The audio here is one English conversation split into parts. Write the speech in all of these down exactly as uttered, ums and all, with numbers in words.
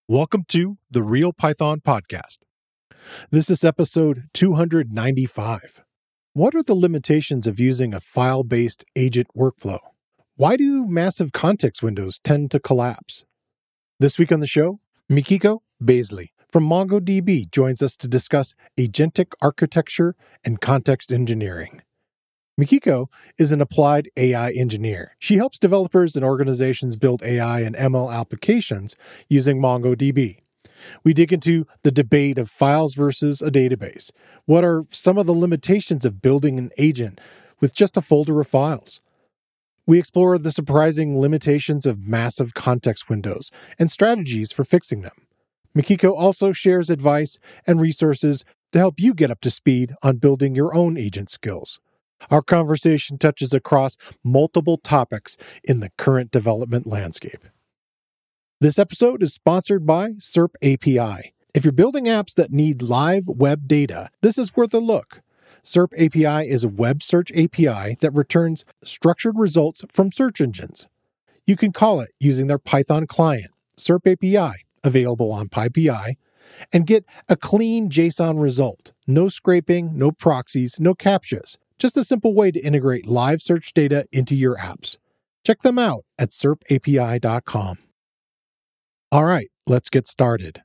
Welcome to the Real Python Podcast. This is episode two hundred ninety-five. What are the limitations of using a file-based agent workflow? Why do massive context windows tend to collapse? This week on the show, Mikiko Baisley from MongoDB joins us to discuss agentic architecture and context engineering. Mikiko is an applied A I engineer. She helps developers and organizations build A I and M L applications using MongoDB. We dig into the debate of files versus a database. What are some of the limitations of building an agent with just a folder of files? We explore the surprising limitations of massive context windows and strategies for fixing them. Mikiko also shares advice and resources to help you get up to speed on building your own agent skills. Our conversation touches across multiple topics in the current development landscape. This episode is sponsored by SERP A P I. If you're building apps that need live web data, this is worth a look. SERP A P I is a web search A P I that returns structured results from search engines. You can call it using their Python client, SERP A P I, available on PyPI, and get a clean JSON result. No scraping, no proxies, no CAPTCHAs. Just a simple way to integrate live search data into your apps. Check them out at serp A P I dot com. All right, let's get started.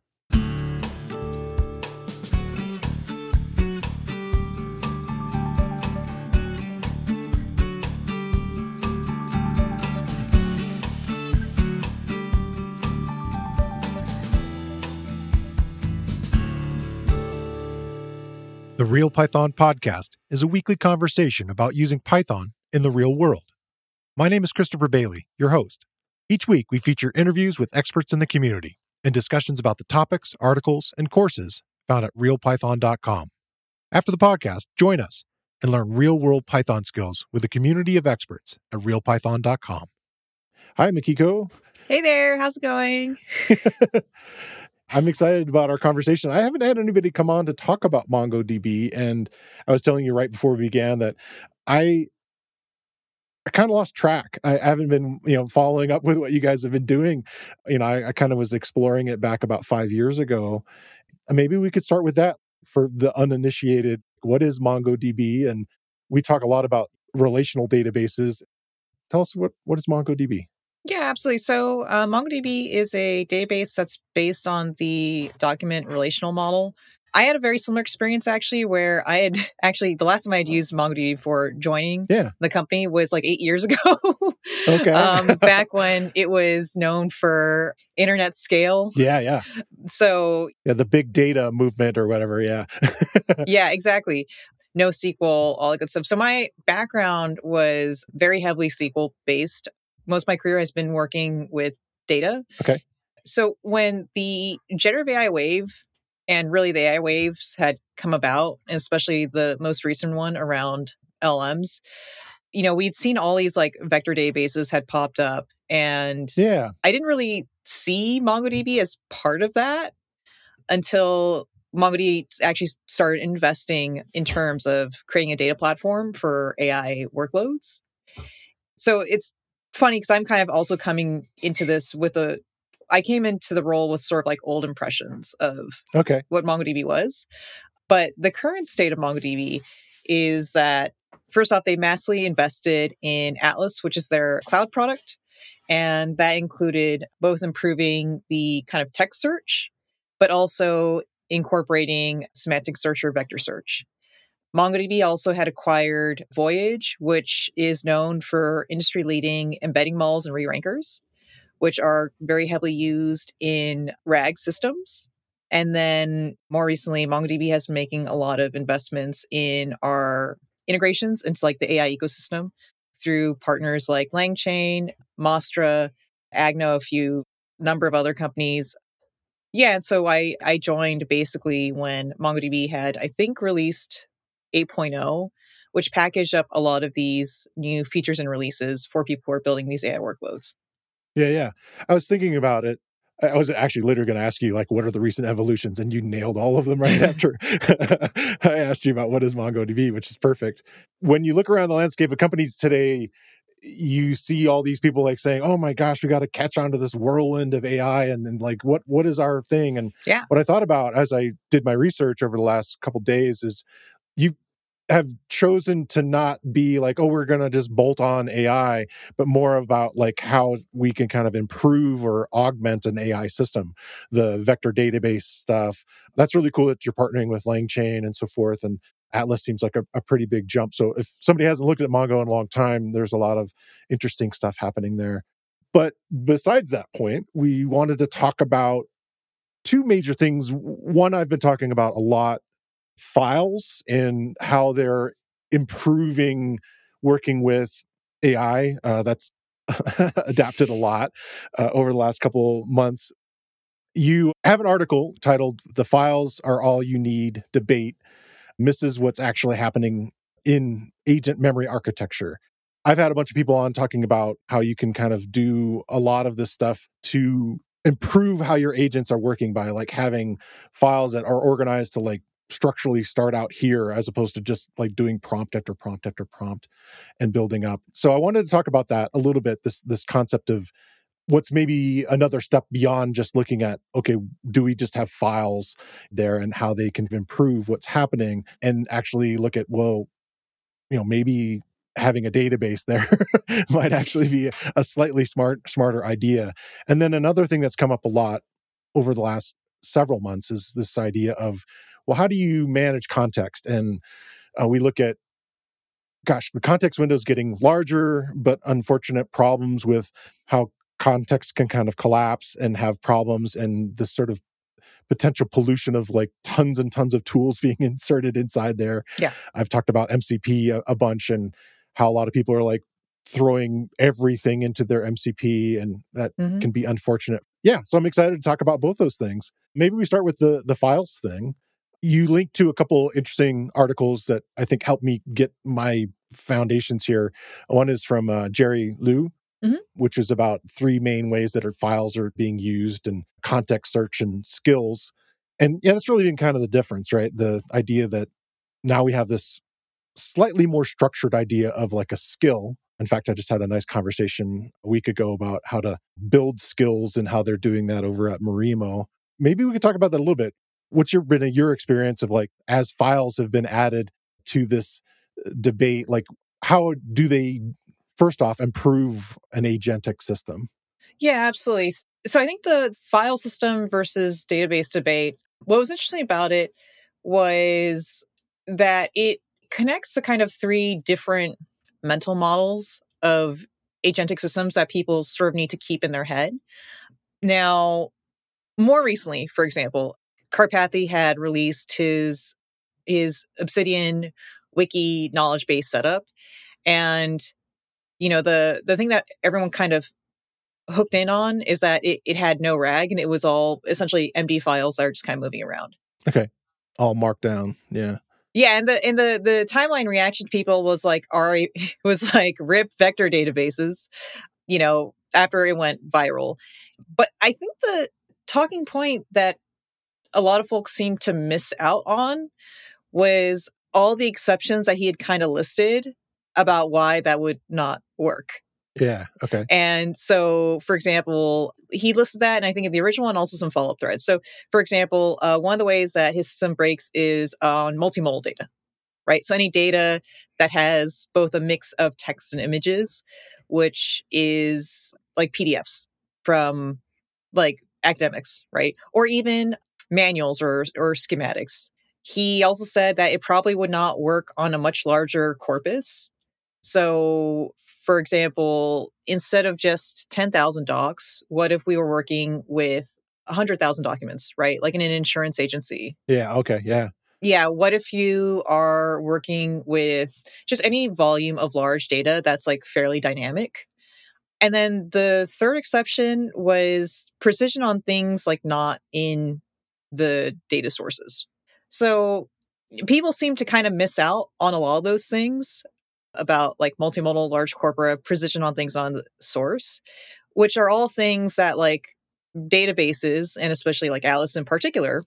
The Real Python Podcast is a weekly conversation about using Python in the real world. My name is Christopher Bailey, your host. Each week, we feature interviews with experts in the community and discussions about the topics, articles, and courses found at real python dot com. After the podcast, join us and learn real-world Python skills with a community of experts at real python dot com. Hi, Mikiko. Hey there, how's it going? I'm excited about our conversation. I haven't had anybody come on to talk about MongoDB, and I was telling you right before we began that I I kind of lost track. I haven't been, you know, following up with what you guys have been doing. You know, I, I kind of was exploring it back about five years ago. Maybe we could start with that for the uninitiated. What is MongoDB? And we talk a lot about relational databases. Tell us what what is MongoDB? Yeah, absolutely. So uh, MongoDB is a database that's based on the document relational model. I had a very similar experience actually, where I had actually, the last time I had used MongoDB for joining yeah. the company was like eight years ago. Okay. um, back when it was known for internet scale. Yeah, yeah. So yeah, the big data movement or whatever. Yeah. yeah, exactly. NoSQL, all that good stuff. So my background was very heavily S Q L based. Most of my career has been working with data. Okay. So when the generative A I wave and really the A I waves had come about, especially the most recent one around L L Ms, you know, we'd seen all these like vector databases had popped up, and yeah, I didn't really see MongoDB as part of that until MongoDB actually started investing in terms of creating a data platform for A I workloads. So it's funny because I'm kind of also coming into this with a, I came into the role with sort of like old impressions of okay. what MongoDB was. But the current state of MongoDB is that, first off, they massively invested in Atlas, which is their cloud product. And that included both improving the kind of text search, but also incorporating semantic search or vector search. MongoDB also had acquired Voyage, which is known for industry-leading embedding models and re-rankers, which are very heavily used in RAG systems. And then more recently, MongoDB has been making a lot of investments in our integrations into like the A I ecosystem through partners like LangChain, Mostra, Agno, a few number of other companies. Yeah, and so I, I joined basically when MongoDB had, I think, released eight point oh, which packaged up a lot of these new features and releases for people who are building these A I workloads. Yeah, yeah. I was thinking about it. I was actually literally going to ask you, like, what are the recent evolutions? And you nailed all of them right after I asked you about what is MongoDB, which is perfect. When you look around the landscape of companies today, you see all these people like saying, oh my gosh, we got to catch on to this whirlwind of A I. And then like, what, what is our thing? And Yeah. what I thought about as I did my research over the last couple of days is you have chosen to not be like, oh, we're going to just bolt on A I, but more about like how we can kind of improve or augment an A I system. The vector database stuff, that's really cool that you're partnering with LangChain and so forth. And Atlas seems like a, a pretty big jump. So if somebody hasn't looked at Mongo in a long time, there's a lot of interesting stuff happening there. But besides that point, we wanted to talk about two major things. One I've been talking about a lot, files and how they're improving working with A I. Uh, that's adapted a lot uh, over the last couple months. You have an article titled "The Files Are All You Need Debate Misses What's Actually Happening in Agent Memory Architecture." I've had a bunch of people on talking about how you can kind of do a lot of this stuff to improve how your agents are working by like having files that are organized to like structurally start out here as opposed to just like doing prompt after prompt after prompt and building up. So I wanted to talk about that a little bit, this this concept of what's maybe another step beyond just looking at, okay, do we just have files there and how they can improve what's happening, and actually look at, well, you know, maybe having a database there might actually be a slightly smart, smarter idea. And then another thing that's come up a lot over the last several months is this idea of, well, how do you manage context? And uh, we look at, gosh, the context window is getting larger, but unfortunate problems with how context can kind of collapse and have problems, and this sort of potential pollution of like tons and tons of tools being inserted inside there. Yeah. I've talked about M C P a, a bunch and how a lot of people are like throwing everything into their M C P, and that mm-hmm. can be unfortunate. Yeah, so I'm excited to talk about both those things. Maybe we start with the the files thing. You linked to a couple interesting articles that I think helped me get my foundations here. One is from uh, Jerry Liu, mm-hmm. which is about three main ways that our files are being used, and context search and skills. And yeah, that's really been kind of the difference, right? The idea that now we have this slightly more structured idea of like a skill. In fact, I just had a nice conversation a week ago about how to build skills and how they're doing that over at Marimo. Maybe we could talk about that a little bit. What's your been a, your experience of like, as files have been added to this debate, like how do they first off improve an agentic system? Yeah, absolutely. So I think the file system versus database debate, what was interesting about it was that it connects the kind of three different mental models of agentic systems that people sort of need to keep in their head. Now, more recently, for example, Karpathy had released his his Obsidian wiki knowledge base setup. And, you know, the the thing that everyone kind of hooked in on is that it, it had no rag, and it was all essentially M D files that are just kind of moving around. Okay. All marked down. Yeah. Yeah, and the and the the timeline reaction to people was like, "Are was like rip vector databases," you know, after it went viral. But I think the talking point that a lot of folks seem to miss out on was all the exceptions that he had kind of listed about why that would not work. Yeah. Okay. And so, for example, he listed that, and I think in the original one, also some follow-up threads. So, for example, uh, one of the ways that his system breaks is on multimodal data, right? So any data that has both a mix of text and images, which is like P D Fs from like academics, right? Or even manuals or or schematics. He also said that it probably would not work on a much larger corpus. So, for example, instead of just ten thousand docs, what if we were working with one hundred thousand documents, right? Like in an insurance agency. Yeah, okay, yeah. Yeah, what if you are working with just any volume of large data that's like fairly dynamic? And then the third exception was precision on things like not in the data sources. So people seem to kind of miss out on a lot of those things about like multimodal, large corpora, precision on things on the source, which are all things that like databases, and especially like Atlas in particular,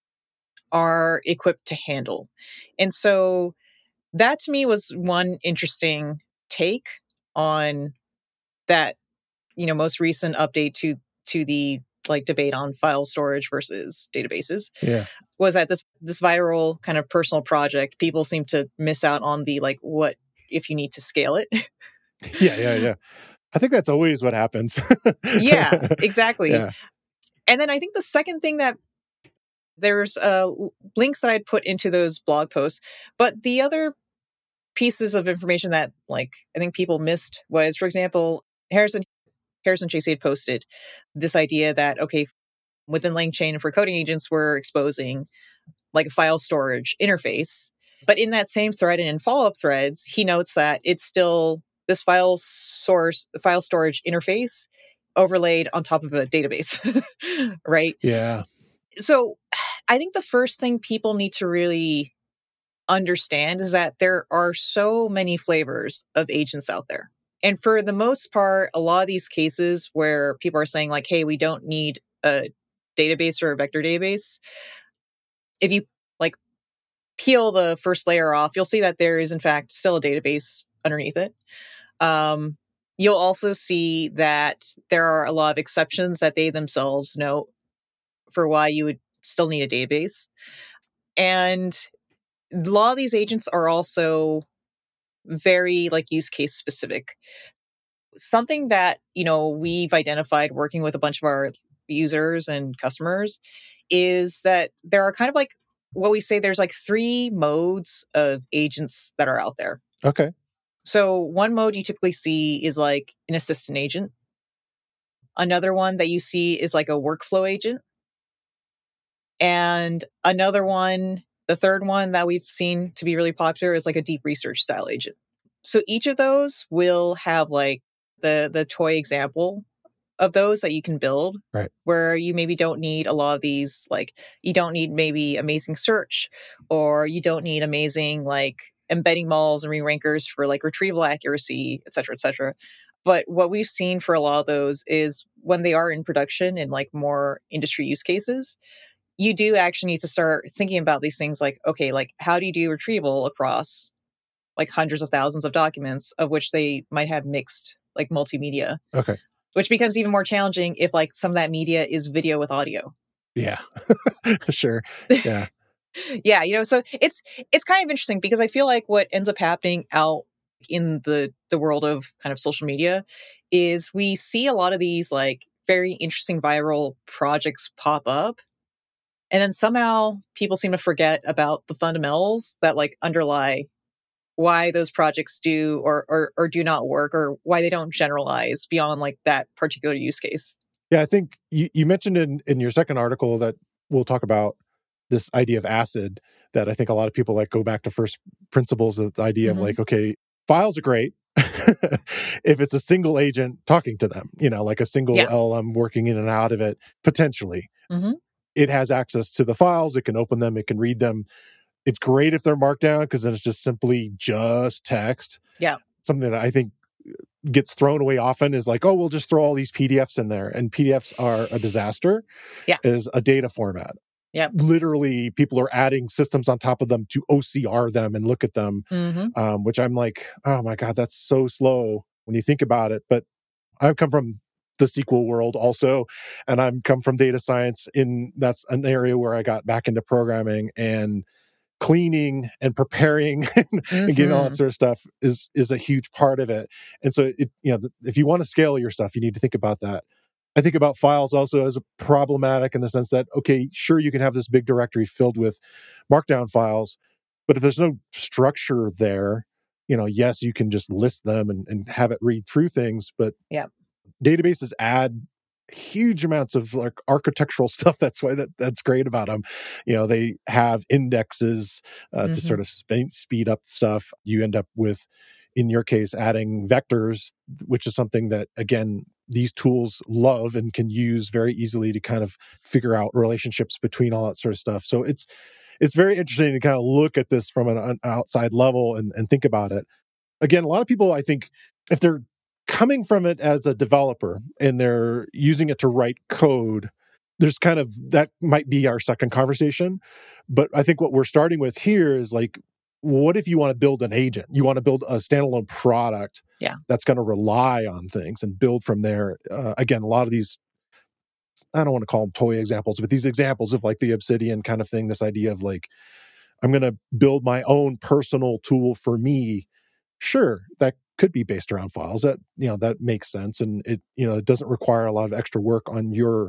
are equipped to handle. And so that to me was one interesting take on that, you know, most recent update to to the like debate on file storage versus databases. Yeah. Was that this this viral kind of personal project, people seem to miss out on the like what if you need to scale it. Yeah, yeah, yeah. I think that's always what happens. Yeah, exactly. Yeah. And then I think the second thing that there's uh, links that I'd put into those blog posts, but the other pieces of information that like I think people missed was, for example, Harrison Harrison Chasey had posted this idea that okay, within LangChain for coding agents, we're exposing like a file storage interface. But in that same thread and in follow-up threads, he notes that it's still this file source, file storage interface overlaid on top of a database, right? Yeah. So I think the first thing people need to really understand is that there are so many flavors of agents out there. And for the most part, a lot of these cases where people are saying like, hey, we don't need a database or a vector database, if you like peel the first layer off, you'll see that there is in fact still a database underneath it. Um, you'll also see that there are a lot of exceptions that they themselves note for why you would still need a database. And a lot of these agents are also very like use case specific. Something that, you know, we've identified working with a bunch of our users and customers is that there are kind of like what we say there's like three modes of agents that are out there. Okay. So one mode you typically see is like an assistant agent. Another one that you see is like a workflow agent. And another one, the third one that we've seen to be really popular is like a deep research style agent. So each of those will have like the the toy example of those that you can build, right, where you maybe don't need a lot of these, like you don't need maybe amazing search, or you don't need amazing like embedding models and re-rankers for like retrieval accuracy, et cetera, et cetera. But what we've seen for a lot of those is when they are in production in like more industry use cases, you do actually need to start thinking about these things like, okay, like how do you do retrieval across like hundreds of thousands of documents of which they might have mixed like multimedia. Okay. Which becomes even more challenging if like some of that media is video with audio. Yeah. Sure. Yeah. Yeah, you know, so it's it's kind of interesting because I feel like what ends up happening out in the the world of kind of social media is we see a lot of these like very interesting viral projects pop up. And then somehow people seem to forget about the fundamentals that like underlie why those projects do or, or or do not work, or why they don't generalize beyond like that particular use case. Yeah, I think you, you mentioned in, in your second article that we'll talk about this idea of ACID, that I think a lot of people like go back to first principles, of the idea mm-hmm. of like, okay, files are great if it's a single agent talking to them, you know, like a single yeah. L L M working in and out of it, potentially. Mm-hmm. It has access to the files, it can open them, it can read them. It's great if they're markdown because then it's just simply just text. Yeah. Something that I think gets thrown away often is like, oh, we'll just throw all these P D Fs in there. And P D Fs are a disaster yeah. as a data format. Yeah. Literally, people are adding systems on top of them to O C R them and look at them, mm-hmm. um, which I'm like, oh my God, that's so slow when you think about it. But I've come from the S Q L world also, and I've come from data science. In that's an area where I got back into programming, and cleaning and preparing and, mm-hmm. and getting all that sort of stuff is is a huge part of it. And so, it, you know, if you want to scale your stuff, you need to think about that. I think about files also as a problematic in the sense that, okay, sure, you can have this big directory filled with markdown files, but if there's no structure there, you know, yes, you can just list them and, and have it read through things, but yeah. databases add huge amounts of like architectural stuff. That's why that that's great about them. You know, they have indexes uh, mm-hmm. to sort of sp- speed up stuff. You end up with, in your case, adding vectors, which is something that, again, these tools love and can use very easily to kind of figure out relationships between all that sort of stuff. So it's it's very interesting to kind of look at this from an, an outside level and, and think about it. Again, a lot of people, I think, if they're coming from it as a developer and they're using it to write code, there's kind of, that might be our second conversation. But I think what we're starting with here is like, what if you want to build an agent? You want to build a standalone product Yeah. that's going to rely on things and build from there. Uh, again, a lot of these, I don't want to call them toy examples, but these examples of like the Obsidian kind of thing, this idea of like, I'm going to build my own personal tool for me. Sure, that could be based around files. That, you know, that makes sense. And it, you know, it doesn't require a lot of extra work on your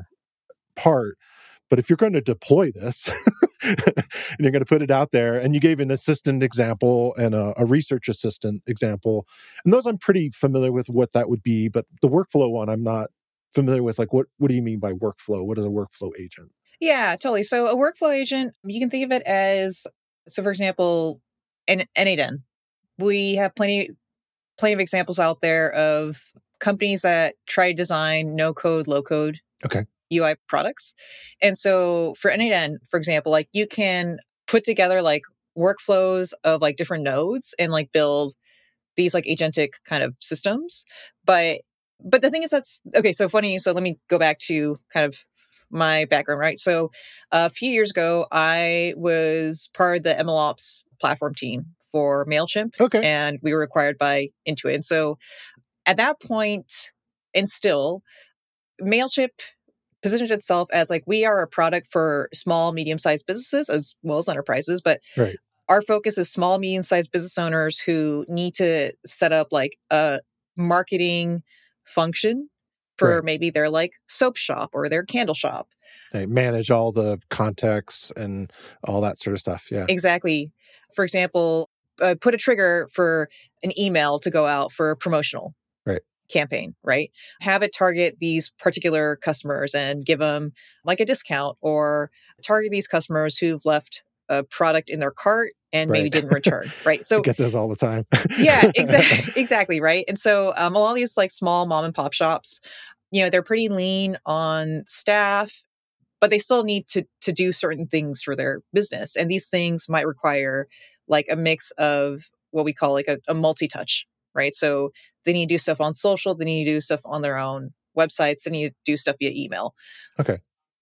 part. But if you're going to deploy this and you're going to put it out there, and you gave an assistant example and a, a research assistant example, and those I'm pretty familiar with what that would be, but the workflow one I'm not familiar with. Like, what, what do you mean by workflow? What is a workflow agent? Yeah, totally. So a workflow agent, you can think of it as, so for example, an N eight N. We have plenty, plenty of examples out there of companies that try to design no code, low code Okay. U I products. And so for N eight N, for example, like you can put together like workflows of like different nodes and like build these like agentic kind of systems. But but the thing is that's okay, so funny. So let me go back to kind of my background, right? So a few years ago, I was part of the MLOps platform team for MailChimp. Okay. And we were acquired by Intuit. And so at that point, and still, MailChimp positioned itself as like, we are a product for small, medium-sized businesses as well as enterprises, but Right. our focus is small, medium-sized business owners who need to set up like a marketing function for Right. maybe their like soap shop or their candle shop. They manage all the context and all that sort of stuff. Yeah. Exactly. For example, uh, put a trigger for an email to go out for a promotional Right. campaign, right? Have it target these particular customers and give them like a discount, or target these customers who've left a product in their cart and maybe Right. didn't return, right? I So get those all the time. yeah, exactly, exactly, right. And so um, a lot of these like small mom and pop shops, you know, they're pretty lean on staff, but they still need to to do certain things for their business, and these things might require like a mix of what we call like a, a multi-touch, right? So they need to do stuff on social, they need to do stuff on their own websites, they need to do stuff via email. Okay.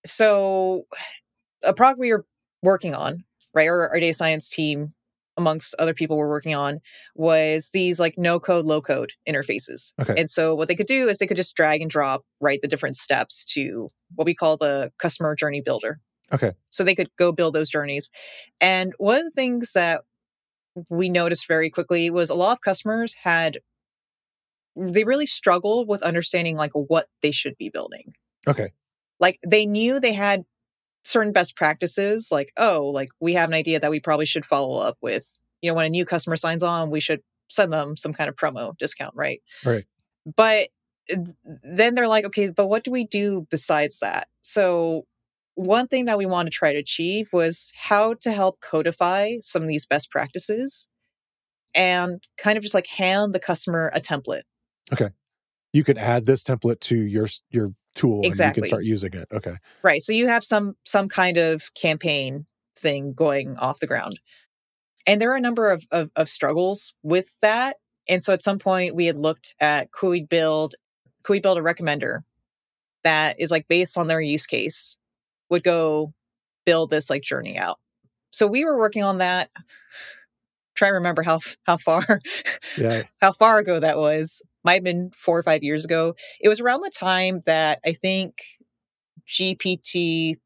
So a product we were working on, right, or our data science team, amongst other people we're working on, was these like no code, low code interfaces. Okay. And so what they could do is they could just drag and drop, right, the different steps to what we call the customer journey builder. Okay. So they could go build those journeys. And one of the things that we noticed very quickly was a lot of customers had, they really struggled with understanding like what they should be building. Okay. Like they knew they had certain best practices, like, oh, like we have an idea that we probably should follow up with. You know, when a new customer signs on, we should send them some kind of promo discount, right? Right. But then they're like, okay, but what do we do besides that? So one thing that we want to try to achieve was how to help codify some of these best practices and kind of just like hand the customer a template. Okay. You could add this template to your your tool and Exactly. you can start using it. Okay. Right. So you have some some kind of campaign thing going off the ground. And there are a number of, of, of struggles with that. And so at some point we had looked at could we build could we build a recommender that is like based on their use case, would go build this like journey out. So we were working on that. Try to remember how how far Yeah. how far ago that was. Might have been four or five years ago. It was around the time that I think G P T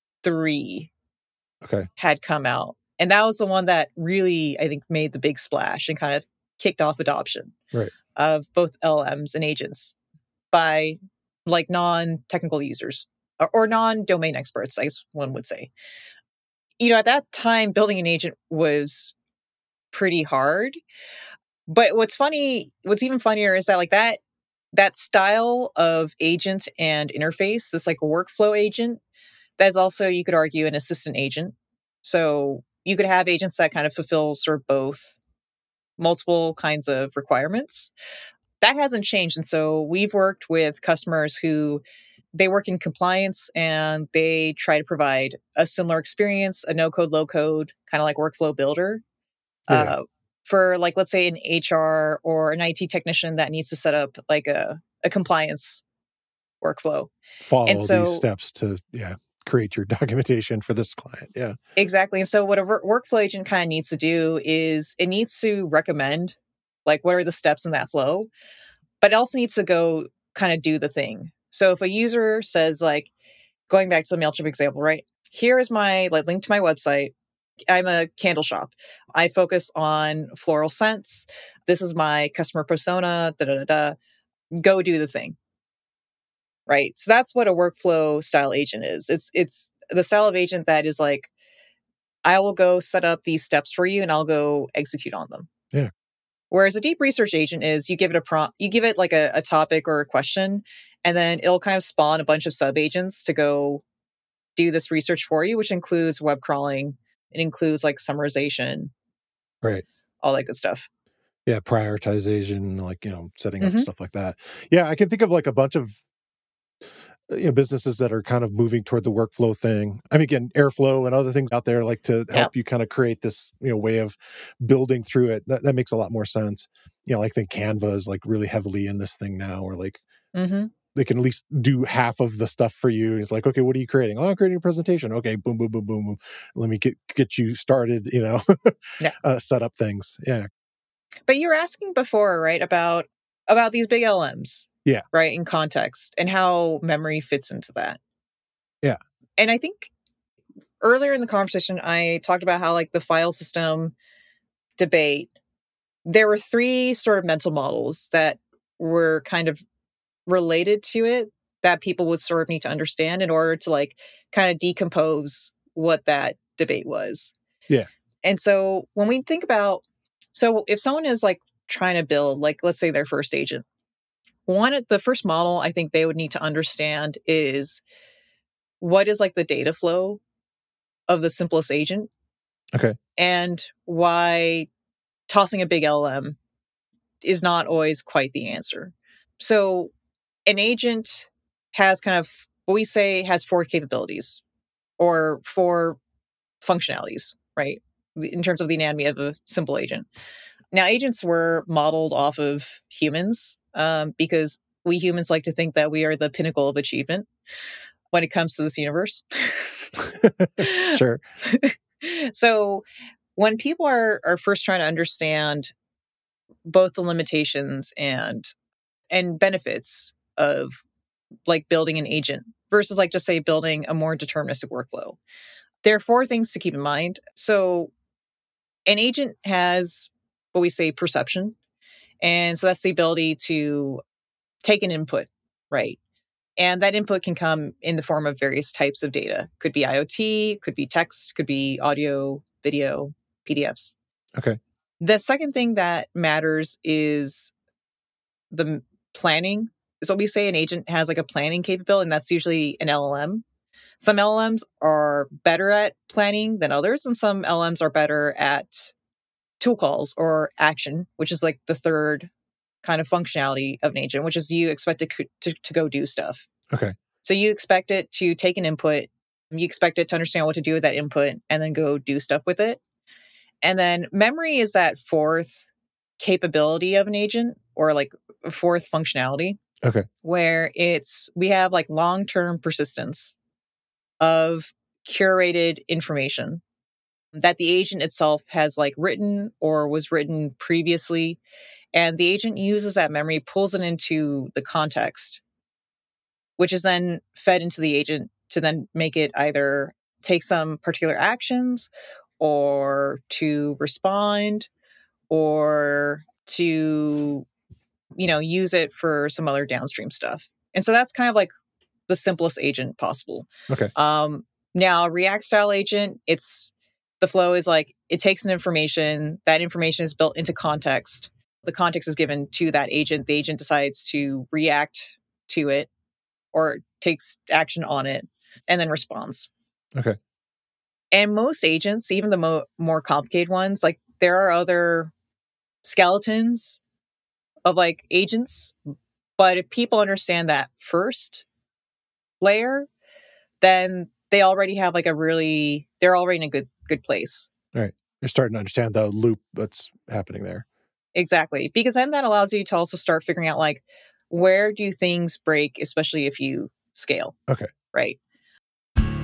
three Okay. had come out. And that was the one that really, I think, made the big splash and kind of kicked off adoption Right. of both L L Ms and agents by like non-technical users or, or non-domain experts, I guess one would say. You know, at that time, building an agent was pretty hard. But what's funny, what's even funnier is that like that, that style of agent and interface, this like workflow agent, that's also, you could argue, an assistant agent. So you could have agents that kind of fulfill sort of both multiple kinds of requirements. That hasn't changed. And so we've worked with customers who they work in compliance and they try to provide a similar experience, a no code, low code, kind of like workflow builder. Yeah. Uh, for like, let's say an H R or an I T technician that needs to set up like a, a compliance workflow. Follow and so, these steps to, yeah, create your documentation for this client. Yeah. Exactly. And so what a workflow agent kind of needs to do is it needs to recommend Like, what are the steps in that flow? But it also needs to go kind of do the thing. So if a user says, like, going back to the MailChimp example, right? Here is my like link to my website. I'm a candle shop. I focus on floral scents. This is my customer persona. Da da da da. Go do the thing. Right. So that's what a workflow style agent is. It's it's the style of agent that is like, I will go set up these steps for you and I'll go execute on them. Yeah. Whereas a deep research agent is you give it a prompt, you give it like a, a topic or a question, and then it'll kind of spawn a bunch of sub agents to go do this research for you, which includes web crawling. It includes like summarization, Right. all that good stuff. Yeah. Prioritization, like, you know, setting up Mhm. stuff like that. Yeah. I can think of like a bunch of you know, businesses that are kind of moving toward the workflow thing. I mean, again, Airflow and other things out there like to help Yep. you kind of create this, you know, way of building through it. That, that makes a lot more sense. You know, like I think Canva is like really heavily in this thing now, or like hmm they can at least do half of the stuff for you. It's like, okay, what are you creating? Oh, I'm creating a presentation. Okay, boom, boom, boom, boom, boom. Let me get get you started, you know, Yeah. uh, set up things. Yeah. But you were asking before, right, about about these big L M s. Yeah. Right, in context and how memory fits into that. Yeah. And I think earlier in the conversation, I talked about how like the file system debate, there were three sort of mental models that were kind of related to it that people would sort of need to understand in order to like kind of decompose what that debate was. Yeah. And so when we think about, so if someone is like trying to build, like, let's say their first agent, one, the first model I think they would need to understand is what is like the data flow of the simplest agent Okay. and why tossing a big L L M is not always quite the answer. So an agent has kind of what we say has four capabilities or four functionalities, right? In terms of the anatomy of a simple agent. Now, agents were modeled off of humans um, because we humans like to think that we are the pinnacle of achievement when it comes to this universe. Sure. So when people are are first trying to understand both the limitations and and benefits of like building an agent versus like just say building a more deterministic workflow, there are four things to keep in mind. So an agent has what we say perception. And so that's the ability to take an input, right? And that input can come in the form of various types of data. Could be IoT, could be text, could be audio, video, P D Fs. Okay. The second thing that matters is the m- planning. So we say an agent has like a planning capability, and that's usually an L L M. Some L L Ms are better at planning than others, and some L L Ms are better at tool calls or action, which is like the third kind of functionality of an agent, which is you expect it to, to go do stuff. Okay. So you expect it to take an input, you expect it to understand what to do with that input, and then go do stuff with it. And then memory is that fourth capability of an agent, or like a fourth functionality, Okay. where it's we have like long-term persistence of curated information that the agent itself has like written or was written previously. And the agent uses that memory, pulls it into the context, which is then fed into the agent to then make it either take some particular actions or to respond or to, you know, use it for some other downstream stuff. And so that's kind of like the simplest agent possible. Okay. Um, now, React style agent, it's the flow is like it takes an information, that information is built into context. The context is given to that agent. The agent decides to react to it or takes action on it and then responds. Okay. And most agents, even the mo- more complicated ones, like there are other skeletons of like agents. But if people understand that first layer, then they already have like a really, they're already in a good, good place. All right. You're starting to understand the loop that's happening there. Exactly. Because then that allows you to also start figuring out like, where do things break, especially if you scale? Okay. Right.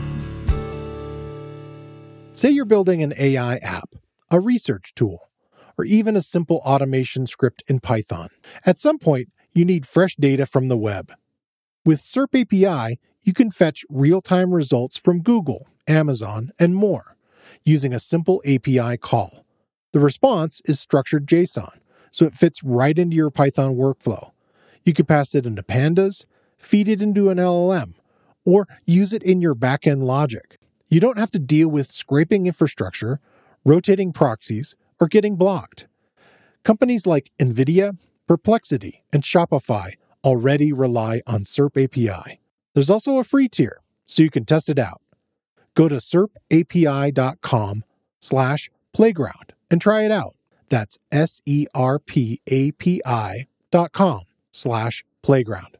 Say you're building an A I app, a research tool, or even a simple automation script in Python. At some point, you need fresh data from the web. With SERP A P I, you can fetch real-time results from Google, Amazon, and more using a simple A P I call. The response is structured JSON, so it fits right into your Python workflow. You can pass it into pandas, feed it into an L L M, or use it in your backend logic. You don't have to deal with scraping infrastructure, rotating proxies, or getting blocked. Companies like NVIDIA, Perplexity, and Shopify already rely on SERP A P I. There's also a free tier, so you can test it out. Go to serpapi.com slash playground and try it out. That's S-E-R-P-A-P-I dot com slash playground.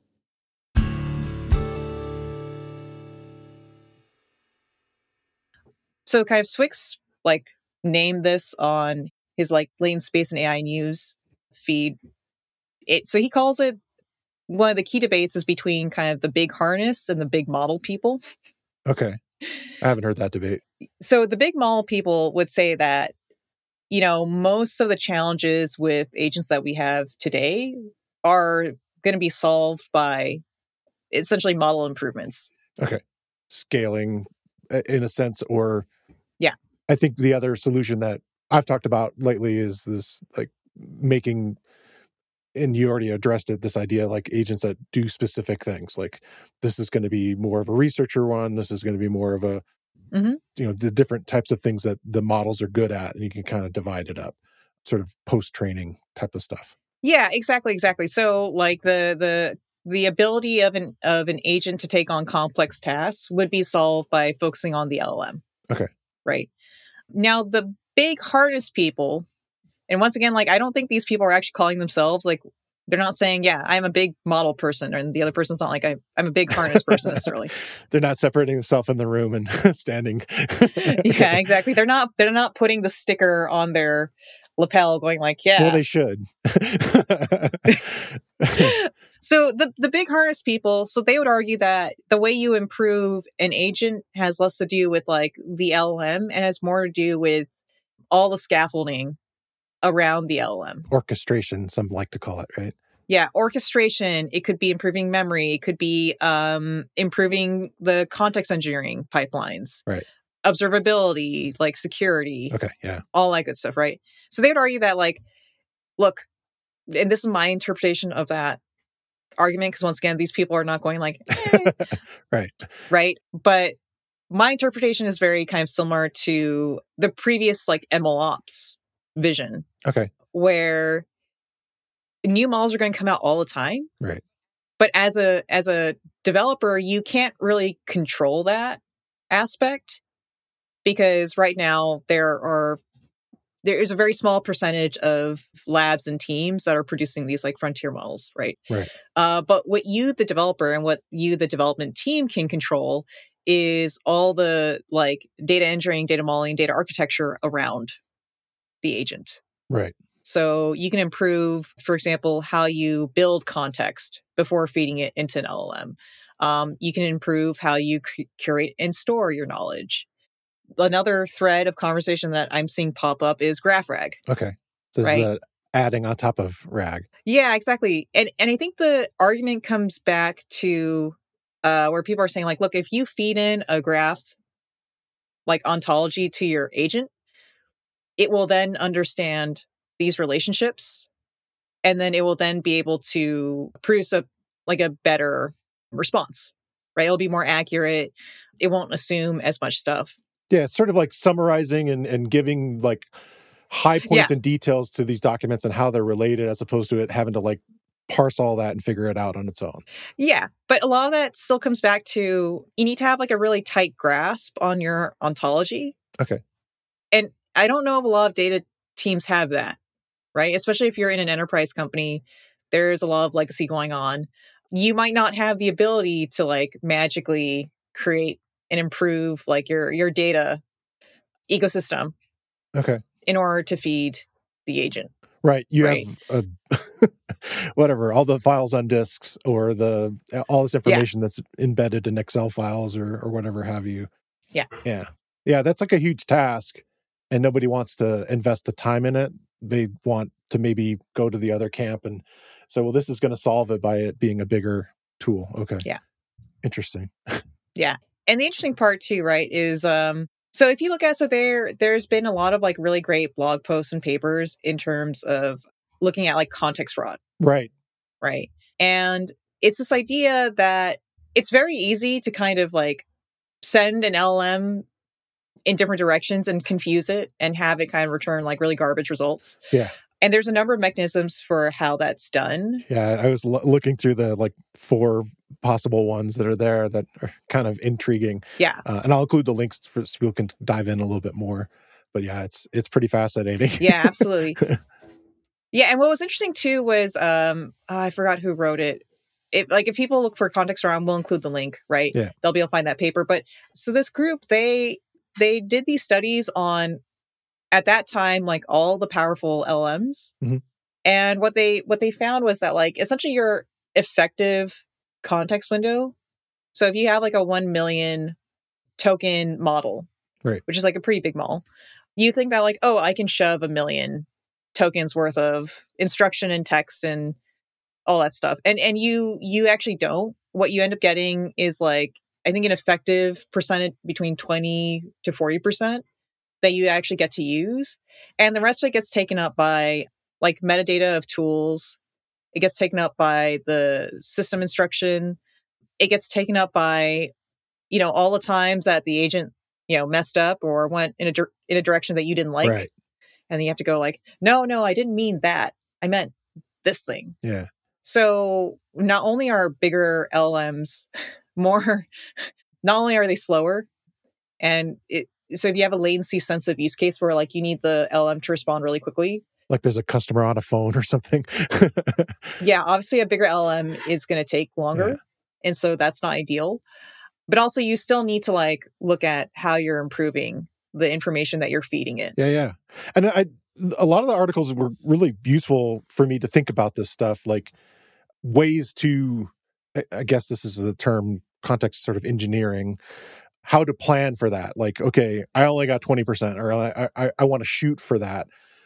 So kind of Swix like named this on his like Latent Space and A I News feed. It so he calls it one of the key debates is between kind of the big harness and the big model people. Okay. I haven't heard that debate. So the big model people would say that, you know, most of the challenges with agents that we have today are going to be solved by essentially model improvements. Okay. Scaling in a sense, or yeah. I think the other solution that I've talked about lately is this like making, and you already addressed it, this idea like agents that do specific things. Like this is going to be more of a researcher one. This is going to be more of a, mm-hmm. you know, the different types of things that the models are good at, and you can kind of divide it up, sort of post-training type of stuff. Yeah, exactly, exactly. So like the the the ability of an of an agent to take on complex tasks would be solved by focusing on the L L M. Okay. Right. Now the big hardest people, and once again, like I don't think these people are actually calling themselves like they're not saying, yeah, I'm a big model person, and the other person's not like I, I'm a big harness person necessarily. They're not separating themselves in the room and standing. Yeah, exactly. They're not they're not putting the sticker on their lapel going like, yeah. Well, they should. So the, the big harness people, so they would argue that the way you improve an agent has less to do with like the L L M and has more to do with all the scaffolding around the L L M. Orchestration, some like to call it, right? Yeah, orchestration. It could be improving memory. It could be um, improving the context engineering pipelines. Right. Observability, like security. Okay, yeah. All that good stuff, right? So they would argue that like, look, and this is my interpretation of that argument, because once again, these people are not going like, eh. Right. Right. But my interpretation is very kind of similar to the previous like MLOps vision. Okay. Where new models are going to come out all the time. Right. But as a as a developer, you can't really control that aspect, because right now there are there is a very small percentage of labs and teams that are producing these like frontier models, right? Right. Uh, but what you, the developer, and what you, the development team, can control is all the like data engineering, data modeling, data architecture around the agent. Right. So you can improve, for example, how you build context before feeding it into an L L M. Um, you can improve how you c- curate and store your knowledge. Another thread of conversation that I'm seeing pop up is GraphRag. Okay. So this right? is uh, adding on top of RAG. Yeah, exactly. And and I think the argument comes back to uh, where people are saying, like, look, if you feed in a graph like ontology to your agent, it will then understand these relationships, and then it will then be able to produce a like a better response, right? It'll be more accurate. It won't assume as much stuff. Yeah, it's sort of like summarizing and, and giving like high points yeah. and details to these documents and how they're related, as opposed to it having to like parse all that and figure it out on its own. Yeah, but a lot of that still comes back to you need to have like a really tight grasp on your ontology. Okay. And I don't know if a lot of data teams have that, right? Especially if you're in an enterprise company, there's a lot of legacy going on. You might not have the ability to like magically create and improve like your your data ecosystem. Okay. In order to feed the agent. Right. You right? have a, whatever, all the files on disks, or the all this information yeah. that's embedded in Excel files or or whatever have you. Yeah. Yeah. Yeah, that's like a huge task, and nobody wants to invest the time in it. they want to maybe go to the other camp. And so, well, this is going to solve it by it being a bigger tool. Okay. Yeah. Interesting. Yeah. And the interesting part too, right, is um so if you look at so there there's been a lot of like really great blog posts and papers in terms of looking at like context fraud, Right. right? And it's this idea that it's very easy to kind of like send an L L M in different directions and confuse it and have it kind of return like really garbage results. Yeah. And there's a number of mechanisms for how that's done. Yeah. I was lo- looking through the like four possible ones that are there that are kind of intriguing. Yeah. Uh, and I'll include the links for so people can dive in a little bit more. But yeah, it's it's pretty fascinating. Yeah, absolutely. Yeah, and what was interesting too was um oh, I forgot who wrote it. It like if people look for context around, we'll include the link, right? Yeah. They'll be able to find that paper. But so this group, they they did these studies on at that time, like all the powerful L L Ms. Mhm. And what they what they found was that like essentially your effective context window. So if you have like a one million token model, Right. which is like a pretty big model, you think that like, oh, I can shove a million tokens worth of instruction and text and all that stuff. And and you you actually don't. What you end up getting is like, I think an effective percentage between twenty to forty percent that you actually get to use. And the rest of it gets taken up by like metadata of tools. It gets taken up by the system instruction. It gets taken up by, you know, all the times that the agent, you know, messed up or went in a dir- in a direction that you didn't like. Right. And then you have to go like, no, no, I didn't mean that. I meant this thing. Yeah. So not only are bigger L L Ms more, not only are they slower, and it, so if you have a latency sensitive use case where like you need the L L M to respond really quickly. Like there's a customer on a phone or something. Yeah, obviously a bigger L L M is going to take longer. Yeah. And so that's not ideal. But also you still need to like look at how you're improving the information that you're feeding it. Yeah, yeah. And I a lot of the articles were really useful for me to think about this stuff, like ways to, I- I guess this is the term, context sort of engineering, how to plan for that. Like, okay, I only got twenty percent or I I, I want to shoot for that.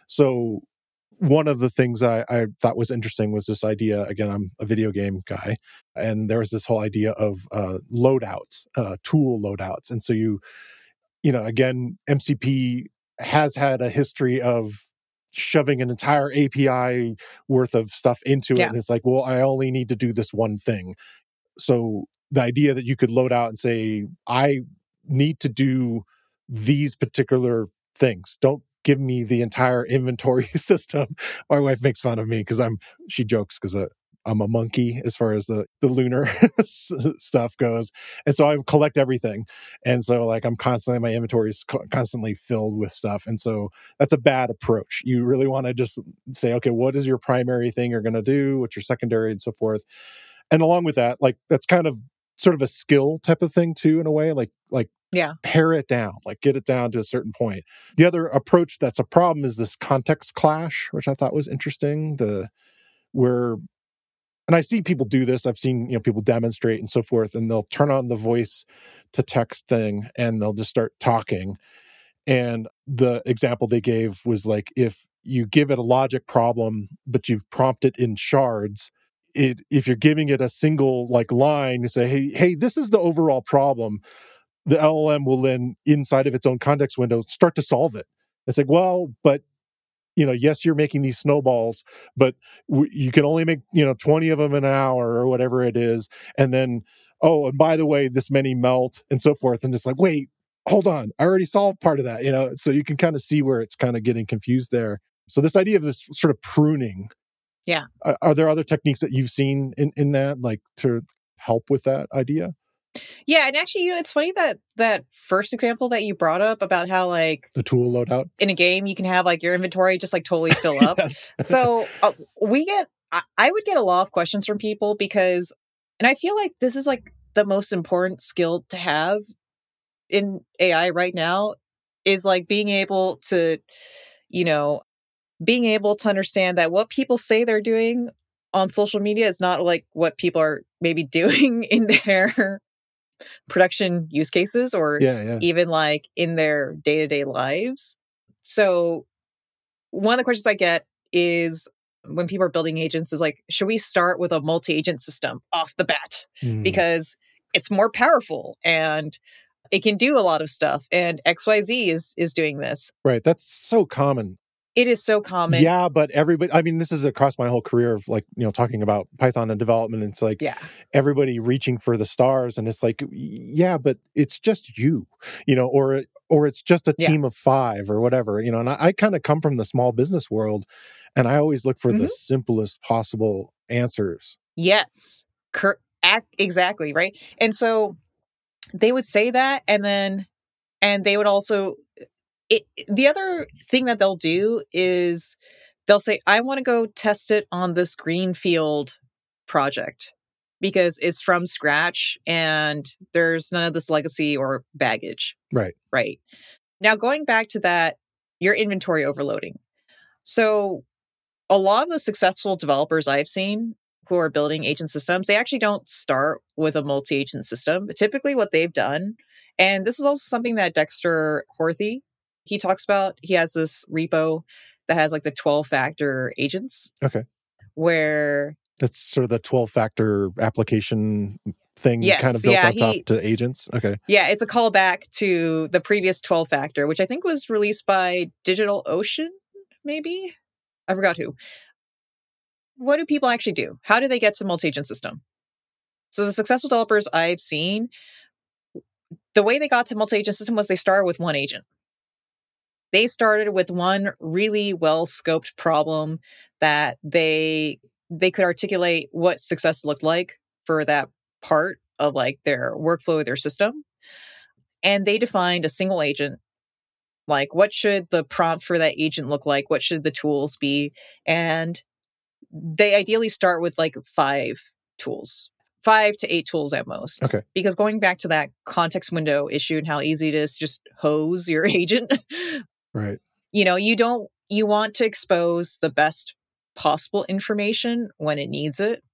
So one of the things I, I thought was interesting was this idea, again, I'm a video game guy, and there was this whole idea of uh, loadouts, uh, tool loadouts. And so you, you know, again, M C P has had a history of shoving an entire A P I worth of stuff into it. Yeah. And it's like, well, I only need to do this one thing. So the idea that you could load out and say, I need to do these particular things. Don't give me the entire inventory system. My wife makes fun of me because I'm, she jokes because uh, I'm a monkey as far as the, the lunar stuff goes. And so I collect everything. And so like I'm constantly, my inventory is co- constantly filled with stuff. And so that's a bad approach. You really want to just say, okay, what is your primary thing you're going to do? What's your secondary and so forth? And along with that, like that's kind of sort of a skill type of thing too, in a way, like, like, Yeah. pare it down, like get it down to a certain point. The other approach that's a problem is this context clash, which I thought was interesting. The where, and I see people do this. I've seen, you know, people demonstrate and so forth, and they'll turn on the voice to text thing and they'll just start talking. And the example they gave was like, if you give it a logic problem, but you've prompted in shards, it, if you're giving it a single like line, you say, hey, hey, this is the overall problem. The L L M will then, inside of its own context window, start to solve it. It's like, well, but, you know, yes, you're making these snowballs, but w- you can only make, you know, twenty of them in an hour or whatever it is. And then, oh, and by the way, this many melt and so forth. And it's like, wait, hold on, I already solved part of that, you know? So you can kind of see where it's kind of getting confused there. So this idea of this sort of pruning. Yeah. Are, are there other techniques that you've seen in, in that, like to help with that idea? Yeah, and actually, you know, it's funny that that first example that you brought up about how like The tool loadout? in a game you can have like your inventory just like totally fill up. Yes. So uh, we get, I, I would get a lot of questions from people because, and I feel like this is like the most important skill to have in A I right now is like being able to, you know, being able to understand that what people say they're doing on social media is not like what people are maybe doing in their production use cases or Yeah, yeah. even like in their day-to-day lives. So one of the questions I get is when people are building agents is like, should we start with a multi-agent system off the bat? Mm, Because it's more powerful and it can do a lot of stuff. And X Y Z is is doing this. right. That's so common. It is so common. Yeah, but everybody, I mean, this is across my whole career of like, you know, talking about Python and development. It's like Yeah. everybody reaching for the stars. And it's like, yeah, but it's just you, you know, or or it's just a Yeah. team of five or whatever, you know. And I, I kind of come from the small business world, and I always look for Mhm. the simplest possible answers. Yes. Cur- ac- exactly. Right. And so they would say that. And then, and they would also, it, the other thing that they'll do is they'll say, I want to go test it on this greenfield project because it's from scratch and there's none of this legacy or baggage. Right. Right. Now, going back to that, your inventory overloading. So a lot of the successful developers I've seen who are building agent systems, they actually don't start with a multi-agent system. But typically what they've done, and this is also something that Dexter Horthy, he talks about, he has this repo that has like the twelve factor agents. Okay. Where That's sort of the twelve factor application thing yes, kind of built yeah, on top he, to agents. Okay. Yeah, it's a callback to the previous twelve factor, which I think was released by DigitalOcean, maybe? I forgot who. What do people actually do? How do they get to multi-agent system? So the successful developers I've seen, the way they got to multi-agent system was they started with one agent. They started with one really well-scoped problem that they they could articulate what success looked like for that part of like their workflow, their system. And they defined a single agent. Like, what should the prompt for that agent look like? What should the tools be? And they ideally start with like five tools, five to eight tools at most. Okay. Because going back to that context window issue and how easy it is to just hose your agent, Right. you know, you don't, you want to expose the best possible information when it needs it.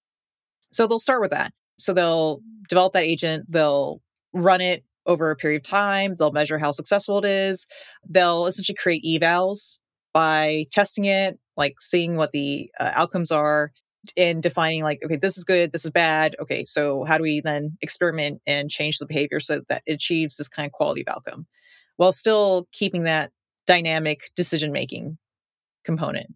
So they'll start with that. So they'll develop that agent, they'll run it over a period of time, they'll measure how successful it is, they'll essentially create evals by testing it, like seeing what the uh, outcomes are and defining like, okay, this is good, this is bad. Okay, so how do we then experiment and change the behavior so that it achieves this kind of quality of outcome while still keeping that dynamic decision-making component.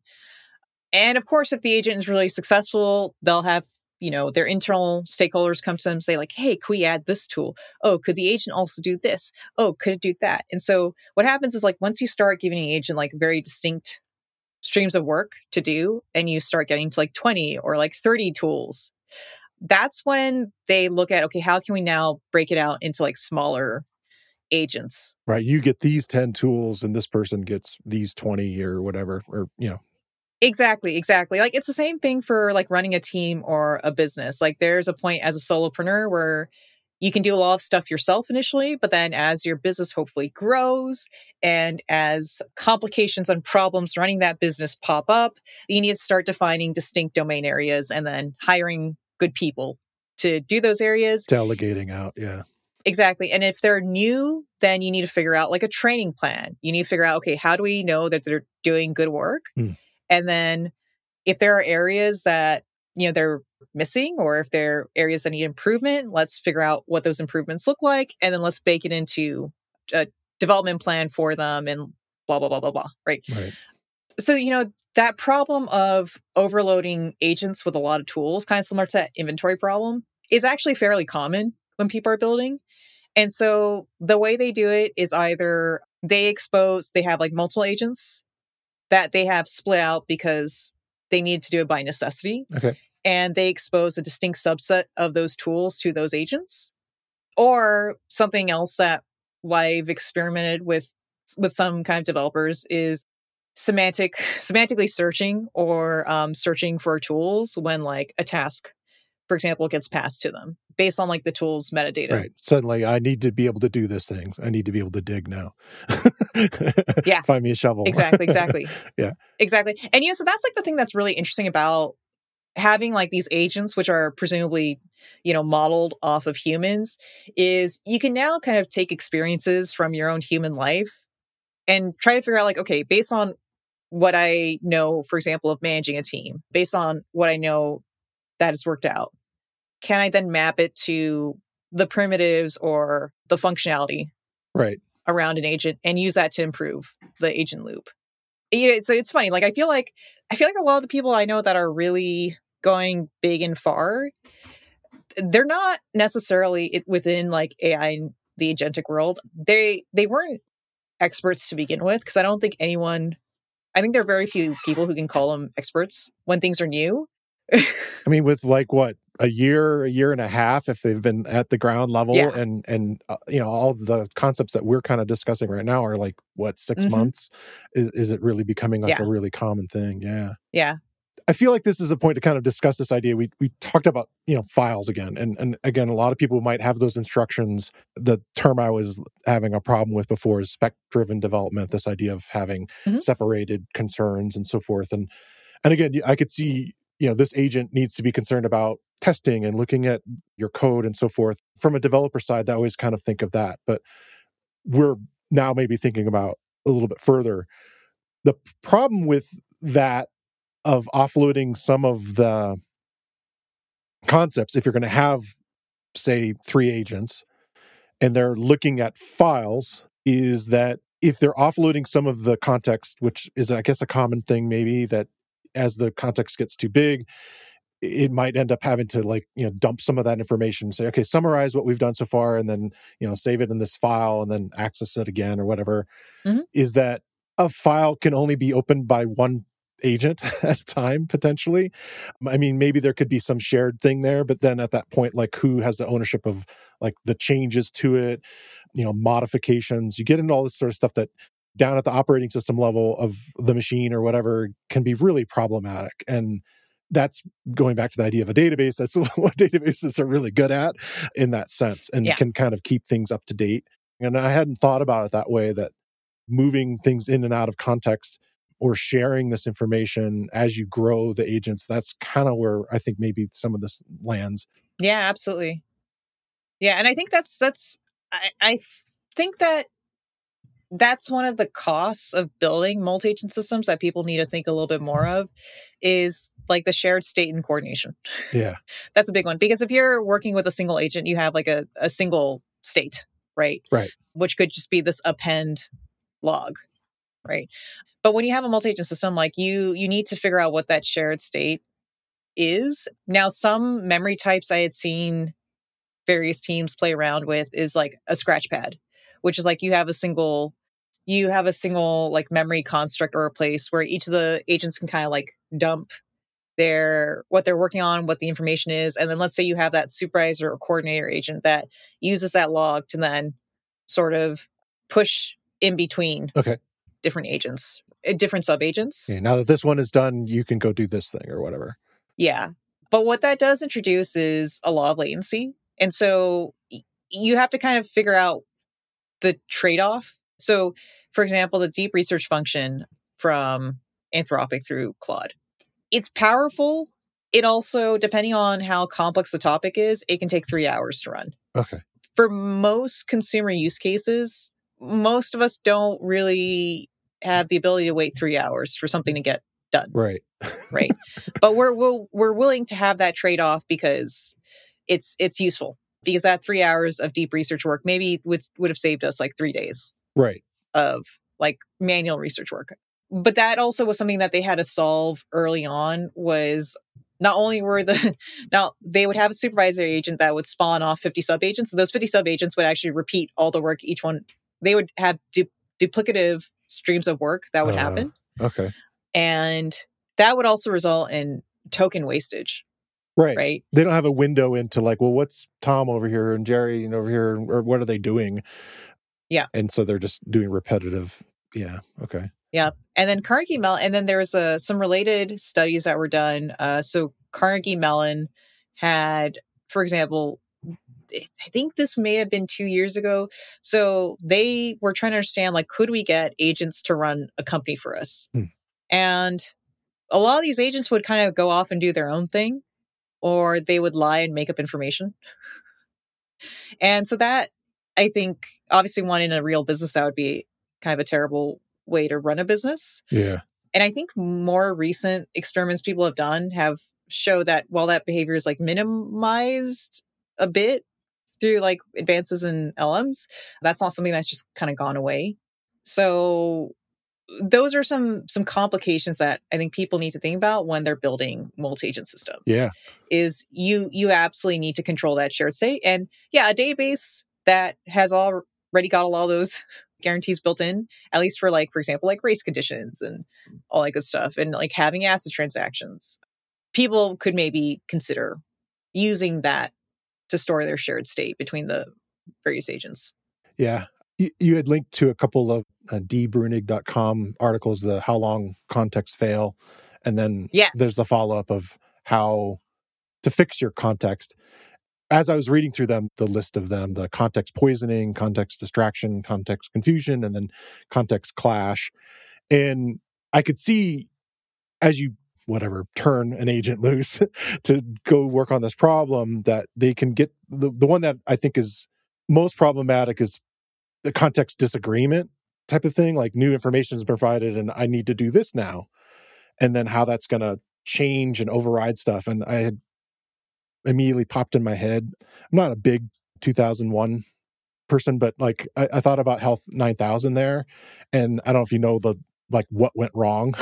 And of course, if the agent is really successful, they'll have, you know, their internal stakeholders come to them and say like, hey, could we add this tool? Oh, could the agent also do this? Oh, could it do that? And so what happens is like, once you start giving the agent like very distinct streams of work to do, and you start getting to like twenty or like thirty tools, that's when they look at, okay, how can we now break it out into like smaller agents? Right. You get these ten tools and this person gets these twenty or whatever, or, you know. Exactly, exactly. Like it's the same thing for like running a team or a business. Like there's a point as a solopreneur where you can do a lot of stuff yourself initially, but then as your business hopefully grows and as complications and problems running that business pop up, you need to start defining distinct domain areas and then hiring good people to do those areas. Delegating out, yeah. Exactly. And if they're new, then you need to figure out like a training plan. You need to figure out, okay, how do we know that they're doing good work? Mm. And then if there are areas that, you know, they're missing or if there are areas that need improvement, let's figure out what those improvements look like. And then let's bake it into a development plan for them and blah, blah, blah, blah, blah. Right. Right. So, you know, that problem of overloading agents with a lot of tools, kind of similar to that inventory problem, is actually fairly common when people are building. And so the way they do it is either they expose, they have like multiple agents that they have split out because they need to do it by necessity. Okay. And they expose a distinct subset of those tools to those agents. Or something else that I've experimented with with some kind of developers is semantic, semantically searching or um, searching for tools when like a task, for example, gets passed to them based on like the tool's metadata. Right. Suddenly, I need to be able to do this thing. I need to be able to dig now. Yeah. Find me a shovel. Exactly. Exactly. Yeah. Exactly. And, you know, so that's like the thing that's really interesting about having like these agents, which are presumably, you know, modeled off of humans, is you can now kind of take experiences from your own human life and try to figure out like, okay, based on what I know, for example, of managing a team, based on what I know that has worked out, can I then map it to the primitives or the functionality Right. around an agent and use that to improve the agent loop? You know, so it's funny. Like I feel like I feel like a lot of the people I know that are really going big and far, they're not necessarily it- within like A I and the agentic world. They they weren't experts to begin with, because I don't think anyone. I think there are very few people who can call them experts when things are new. I mean, with like what a year, a year and a half, if they've been at the ground level, Yeah. and and uh, you know, all the concepts that we're kind of discussing right now are like what six Mhm. months? Is, is it really becoming like Yeah. a really common thing? Yeah. Yeah. I feel like this is a point to kind of discuss this idea. We we talked about, you know, files again, and and again, a lot of people might have those instructions. The term I was having a problem with before is spec-driven development. This idea of having Mhm. separated concerns and so forth, and and again, I could see, you know, this agent needs to be concerned about testing and looking at your code and so forth. From a developer side, I always kind of think of that, but we're now maybe thinking about a little bit further. The problem with that of offloading some of the concepts, if you're going to have, say, three agents and they're looking at files, is that if they're offloading some of the context, which is, I guess, a common thing, maybe that as the context gets too big, it might end up having to, like, you know, dump some of that information, say, okay, summarize what we've done so far, and then, you know, save it in this file and then access it again or whatever. Mhm. Is that a file can only be opened by one agent at a time, potentially? I mean, maybe there could be some shared thing there, but then at that point, like, who has the ownership of like the changes to it, you know, modifications? You get into all this sort of stuff that down at the operating system level of the machine or whatever can be really problematic. And that's going back to the idea of a database. That's what databases are really good at in that sense, and Yeah. can kind of keep things up to date. And I hadn't thought about it that way, that moving things in and out of context or sharing this information as you grow the agents, that's kind of where I think maybe some of this lands. Yeah, absolutely. Yeah, and I think that's that's I, I think that that's one of the costs of building multi-agent systems that people need to think a little bit more of, is like the shared state and coordination. Yeah. That's a big one, because if you're working with a single agent, you have like a, a single state, right? Right. Which could just be this append log, right? But when you have a multi-agent system, like you you need to figure out what that shared state is. Now, some memory types I had seen various teams play around with is like a scratch pad, which is like you have a single you have a single like memory construct or a place where each of the agents can kind of like dump their what they're working on, what the information is, and then let's say you have that supervisor or coordinator agent that uses that log to then sort of push in between Okay. different agents, uh, different sub agents. Yeah, now that this one is done, you can go do this thing or whatever. Yeah. But what that does introduce is a law of latency. And so y- you have to kind of figure out the trade-off. So, for example, the deep research function from Anthropic through Claude, it's powerful. It also, depending on how complex the topic is, it can take three hours to run. Okay. For most consumer use cases, most of us don't really have the ability to wait three hours for something to get done. Right. Right. But we're we'll, we're willing to have that trade-off because it's it's useful. Because that three hours of deep research work maybe would would have saved us like three days Right. of like manual research work. But that also was something that they had to solve early on. Was not only were the now they would have a supervisory agent that would spawn off fifty sub agents. So those fifty sub agents would actually repeat all the work. Each one, they would have du- duplicative streams of work that would Uh, happen, okay. and that would also result in token wastage. Right. Right. They don't have a window into like, well, what's Tom over here and Jerry and over here, or what are they doing? Yeah. And so they're just doing repetitive. Yeah. Okay. Yeah. And then Carnegie Mellon, and then there's uh, some related studies that were done. Uh, so Carnegie Mellon had, for example, I think this may have been two years ago. So they were trying to understand, like, could we get agents to run a company for us? Hmm. And a lot of these agents would kind of go off and do their own thing, or they would lie and make up information. And so that, I think, obviously, one in a real business, that would be kind of a terrible way to run a business. Yeah. And I think more recent experiments people have done have show that while that behavior is like minimized a bit through like advances in L L Ms, that's not something that's just kind of gone away. So those are some some complications that I think people need to think about when they're building multi-agent systems. Yeah. Is you you absolutely need to control that shared state. And yeah, a database that has already got all those guarantees built in, at least for like, for example, like race conditions and all that good stuff, and like having ACID transactions. People could maybe consider using that to store their shared state between the various agents. Yeah. You, you had linked to a couple of uh, d brunig dot com articles, the how long contexts fail. And then Yes. there's the follow-up of how to fix your context. As I was reading through them, the list of them, the context poisoning, context distraction, context confusion, and then context clash. And I could see as you, whatever, turn an agent loose to go work on this problem, that they can get, the, the one that I think is most problematic is the context disagreement type of thing, like new information is provided and I need to do this now. And then how that's going to change and override stuff. And I had immediately popped in my head. I'm not a big two thousand one person, but like I, I thought about Health nine thousand there. And I don't know if you know the, like what went wrong,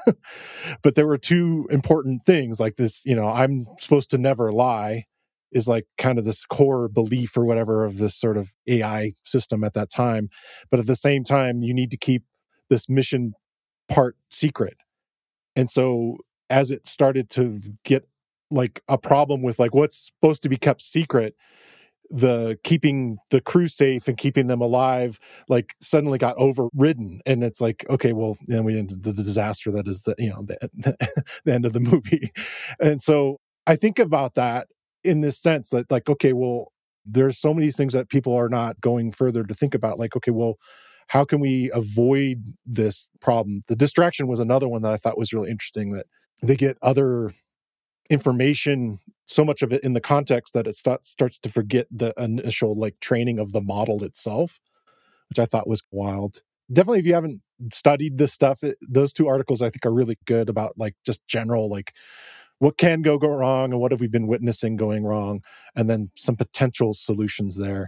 but there were two important things like this, you know, I'm supposed to never lie is like kind of this core belief or whatever of this sort of A I system at that time. But at the same time, you need to keep this mission part secret. And so as it started to get like a problem with like what's supposed to be kept secret, the keeping the crew safe and keeping them alive like suddenly got overridden. And it's like, okay, well, then we ended the disaster that is the, you know, the, the end of the movie. And so I think about that in this sense that like, okay, well, there's so many things that people are not going further to think about. Like, okay, well, how can we avoid this problem? The distraction was another one that I thought was really interesting, that they get other information, so much of it in the context that it start, starts to forget the initial like training of the model itself, which I thought was wild. Definitely, if you haven't studied this stuff, it, those two articles I think are really good about like just general, like what can go, go wrong and what have we been witnessing going wrong, and then some potential solutions there.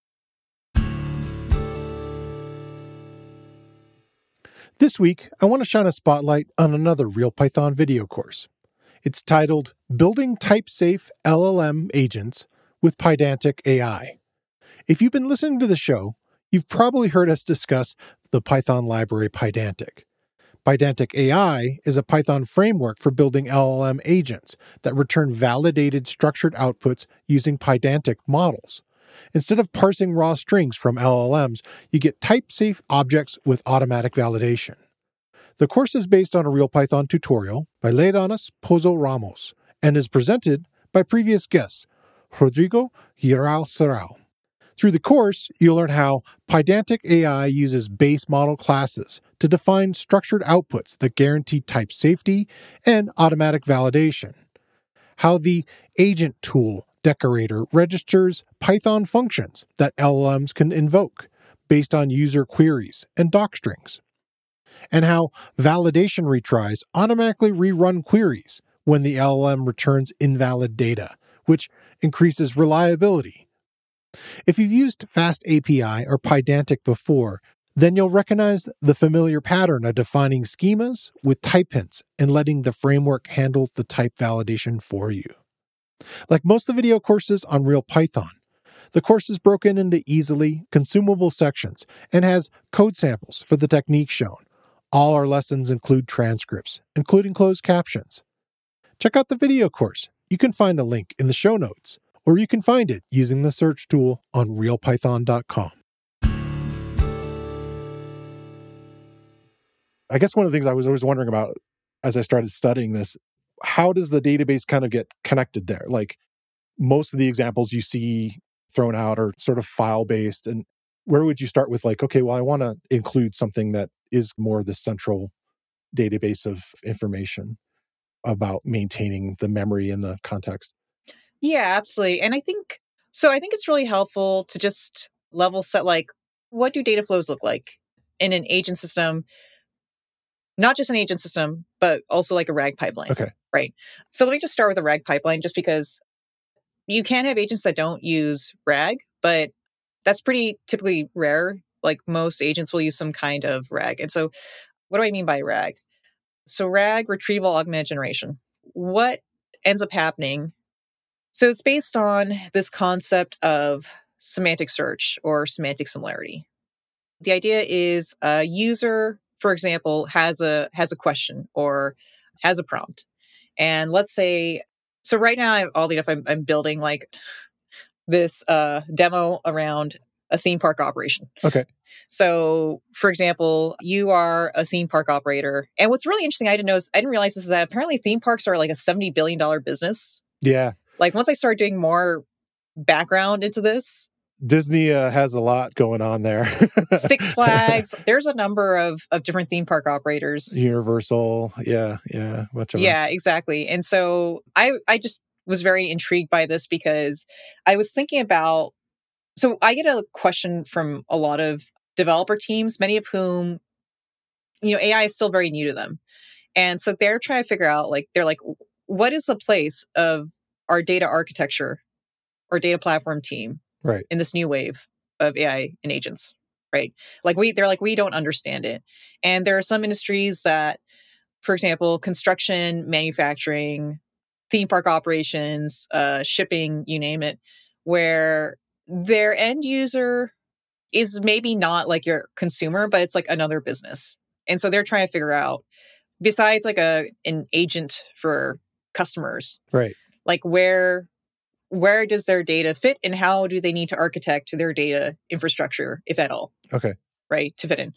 This week, I want to shine a spotlight on another RealPython video course. It's titled Building Type-Safe L L M Agents with Pydantic A I. If you've been listening to the show, you've probably heard us discuss the Python library Pydantic. Pydantic A I is a Python framework for building L L M agents that return validated structured outputs using Pydantic models. Instead of parsing raw strings from L L Ms, you get type-safe objects with automatic validation. The course is based on a RealPython tutorial by Leidanis Pozo Ramos and is presented by previous guests, Rodrigo Giral Serral. Through the course, you'll learn how Pydantic A I uses base model classes to define structured outputs that guarantee type safety and automatic validation, how the agent tool decorator registers Python functions that L L Ms can invoke based on user queries and docstrings, and how validation retries automatically rerun queries when the L L M returns invalid data, which increases reliability. If you've used FastAPI or Pydantic before, then you'll recognize the familiar pattern of defining schemas with type hints and letting the framework handle the type validation for you. Like most of the video courses on RealPython, the course is broken into easily consumable sections and has code samples for the techniques shown. All our lessons include transcripts, including closed captions. Check out the video course. You can find a link in the show notes, or you can find it using the search tool on real python dot com. I guess one of the things I was always wondering about as I started studying this, how does the database kind of get connected there? Like most of the examples you see thrown out are sort of file-based, and where would you start with like, okay, well, I want to include something that is more the central database of information about maintaining the memory and the context? Yeah, absolutely. And I think, so I think it's really helpful to just level set, like, what do data flows look like in an agent system? not just an agent system, but also like a RAG pipeline. Okay. Right. So let me just start with a RAG pipeline, just because you can have agents that don't use RAG, but that's pretty typically rare. Like most agents will use some kind of RAG. And so what do I mean by RAG? So RAG, retrieval augmented generation. What ends up happening? So it's based on this concept of semantic search or semantic similarity. The idea is a user, for example, has a has a question or has a prompt. And let's say, so right now, all enough, I'm, I'm building like this uh, demo around a theme park operation. Okay. So, for example, you are a theme park operator. And what's really interesting, I didn't know, is, I didn't realize this, is that apparently theme parks are like a seventy billion dollars business. Yeah. Like once I started doing more background into this, Disney uh, has a lot going on there. Six Flags, there's a number of, of different theme park operators. Universal. Yeah. Yeah. Much of Yeah, exactly. And so I, I just was very intrigued by this because I was thinking about, so I get a question from a lot of developer teams, many of whom, you know, A I is still very new to them. And so they're trying to figure out, like, they're like, what is the place of our data architecture or data platform team right. in this new wave of A I and agents, right? Like we, they're like, we don't understand it. And there are some industries that, for example, construction, manufacturing, theme park operations, uh, shipping, you name it, where their end user is maybe not like your consumer, but it's like another business. And so they're trying to figure out, besides like a an agent for customers, right? Like where where does their data fit and how do they need to architect their data infrastructure, if at all? Okay. Right, to fit in.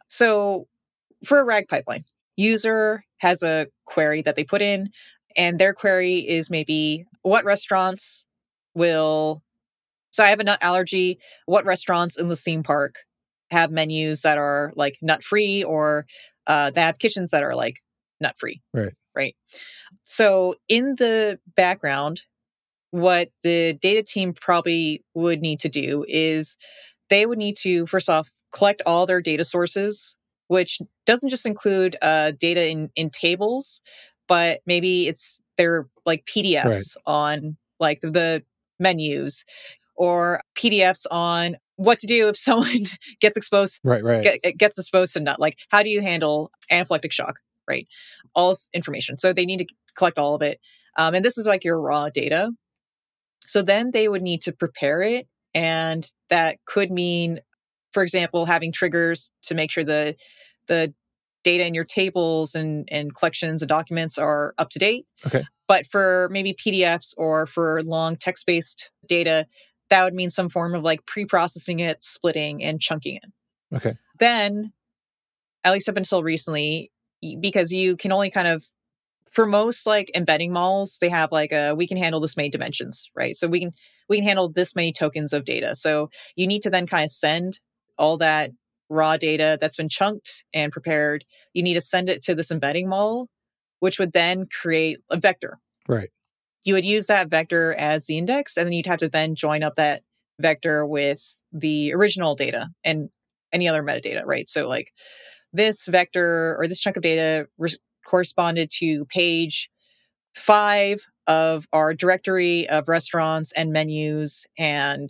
So for a RAG pipeline, user has a query that they put in, and their query is maybe what restaurants will, so I have a nut allergy, what restaurants in the theme park have menus that are like nut free, or uh, they have kitchens that are like nut free. Right. Right. So in the background, what the data team probably would need to do is they would need to, first off, collect all their data sources, which doesn't just include uh, data in, in tables, but maybe it's their like P D Fs right. on like the menus, or P D Fs on what to do if someone gets exposed, right, right. Get, gets exposed to nut. Like, how do you handle anaphylactic shock, right? All information. So they need to collect all of it. Um, and this is like your raw data. So then they would need to prepare it. And that could mean, for example, having triggers to make sure the the data in your tables and, and collections and documents are up to date. Okay. But for maybe P D Fs or for long text-based data, that would mean some form of like pre-processing it, splitting, and chunking it. Okay. Then, at least up until recently, because you can only kind of, for most like embedding models, they have like a, we can handle this many dimensions, right? So we can we can handle this many tokens of data. So you need to then kind of send all that raw data that's been chunked and prepared. You need to send it to this embedding model, which would then create a vector. Right. You would use that vector as the index, and then you'd have to then join up that vector with the original data and any other metadata, right? So like this vector or this chunk of data re- corresponded to page five of our directory of restaurants and menus, and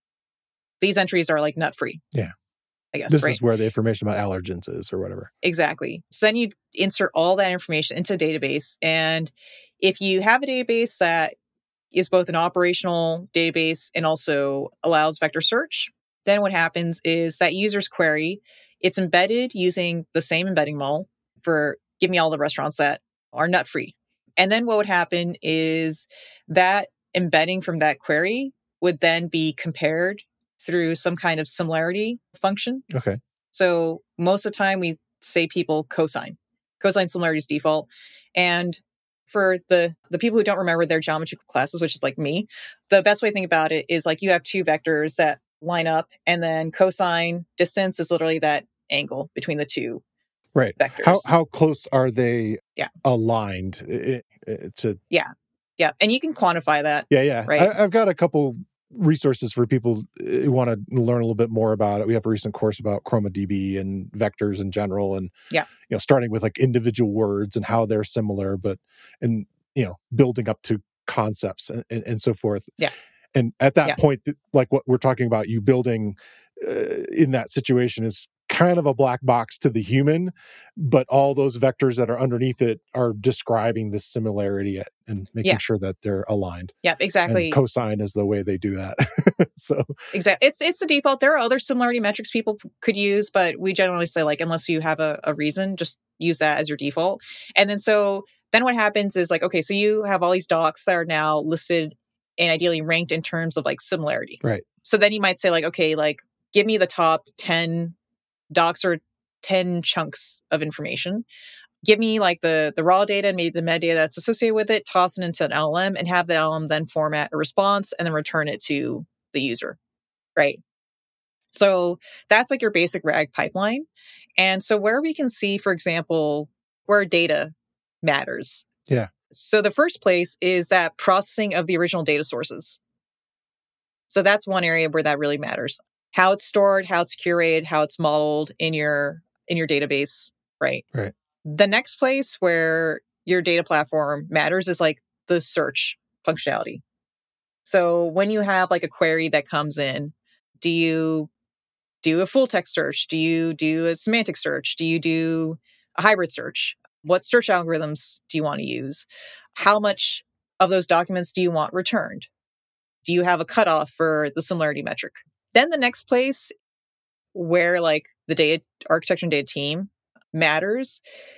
these entries are like nut free. Yeah. I guess, this right? is where the information about allergens is or whatever. Exactly. So then you insert all that information into a database. And if you have a database that is both an operational database and also allows vector search, then what happens is that user's query, it's embedded using the same embedding model for give me all the restaurants that are nut free. And then what would happen is that embedding from that query would then be compared through some kind of similarity function. Okay. So most of the time we say people cosine. Cosine similarity is default. And for the, the people who don't remember their geometry classes, which is like me, the best way to think about it is like you have two vectors that line up, and then cosine distance is literally that angle between the two right. vectors. How how close are they yeah. aligned? It, it, to yeah. Yeah. And you can quantify that. Yeah, yeah. Right. I, I've got a couple resources for people who want to learn a little bit more about it. We have a recent course about ChromaDB and vectors in general, and Yeah. you know, starting with like individual words and how they're similar, but and you know, building up to concepts and, and, and so forth. Yeah. And at that Yeah. point, like what we're talking about, you building uh, in that situation is kind of a black box to the human, but all those vectors that are underneath it are describing this similarity and making Yeah. sure that they're aligned. Yeah, exactly. And cosine is the way they do that. So exactly, it's it's the default. There are other similarity metrics people p- could use, but we generally say like unless you have a, a reason, just use that as your default. And then so then what happens is like, okay, so you have all these docs that are now listed and ideally ranked in terms of like similarity. Right. So then you might say like, okay, like give me the top ten docs or ten chunks of information. Give me like the the raw data and maybe the metadata that's associated with it, toss it into an L L M and have the L L M then format a response and then return it to the user, right? So that's like your basic RAG pipeline. And so where we can see, for example, where data matters. Yeah. So the first place is that processing of the original data sources. So that's one area where that really matters. How it's stored, how it's curated, how it's modeled in your in your database, right? Right. The next place where your data platform matters is like the search functionality. So when you have like a query that comes in, do you do a full text search? Do you do a semantic search? Do you do a hybrid search? What search algorithms do you want to use? How much of those documents do you want returned? Do you have a cutoff for the similarity metric? Then the next place where like the data architecture and data team matters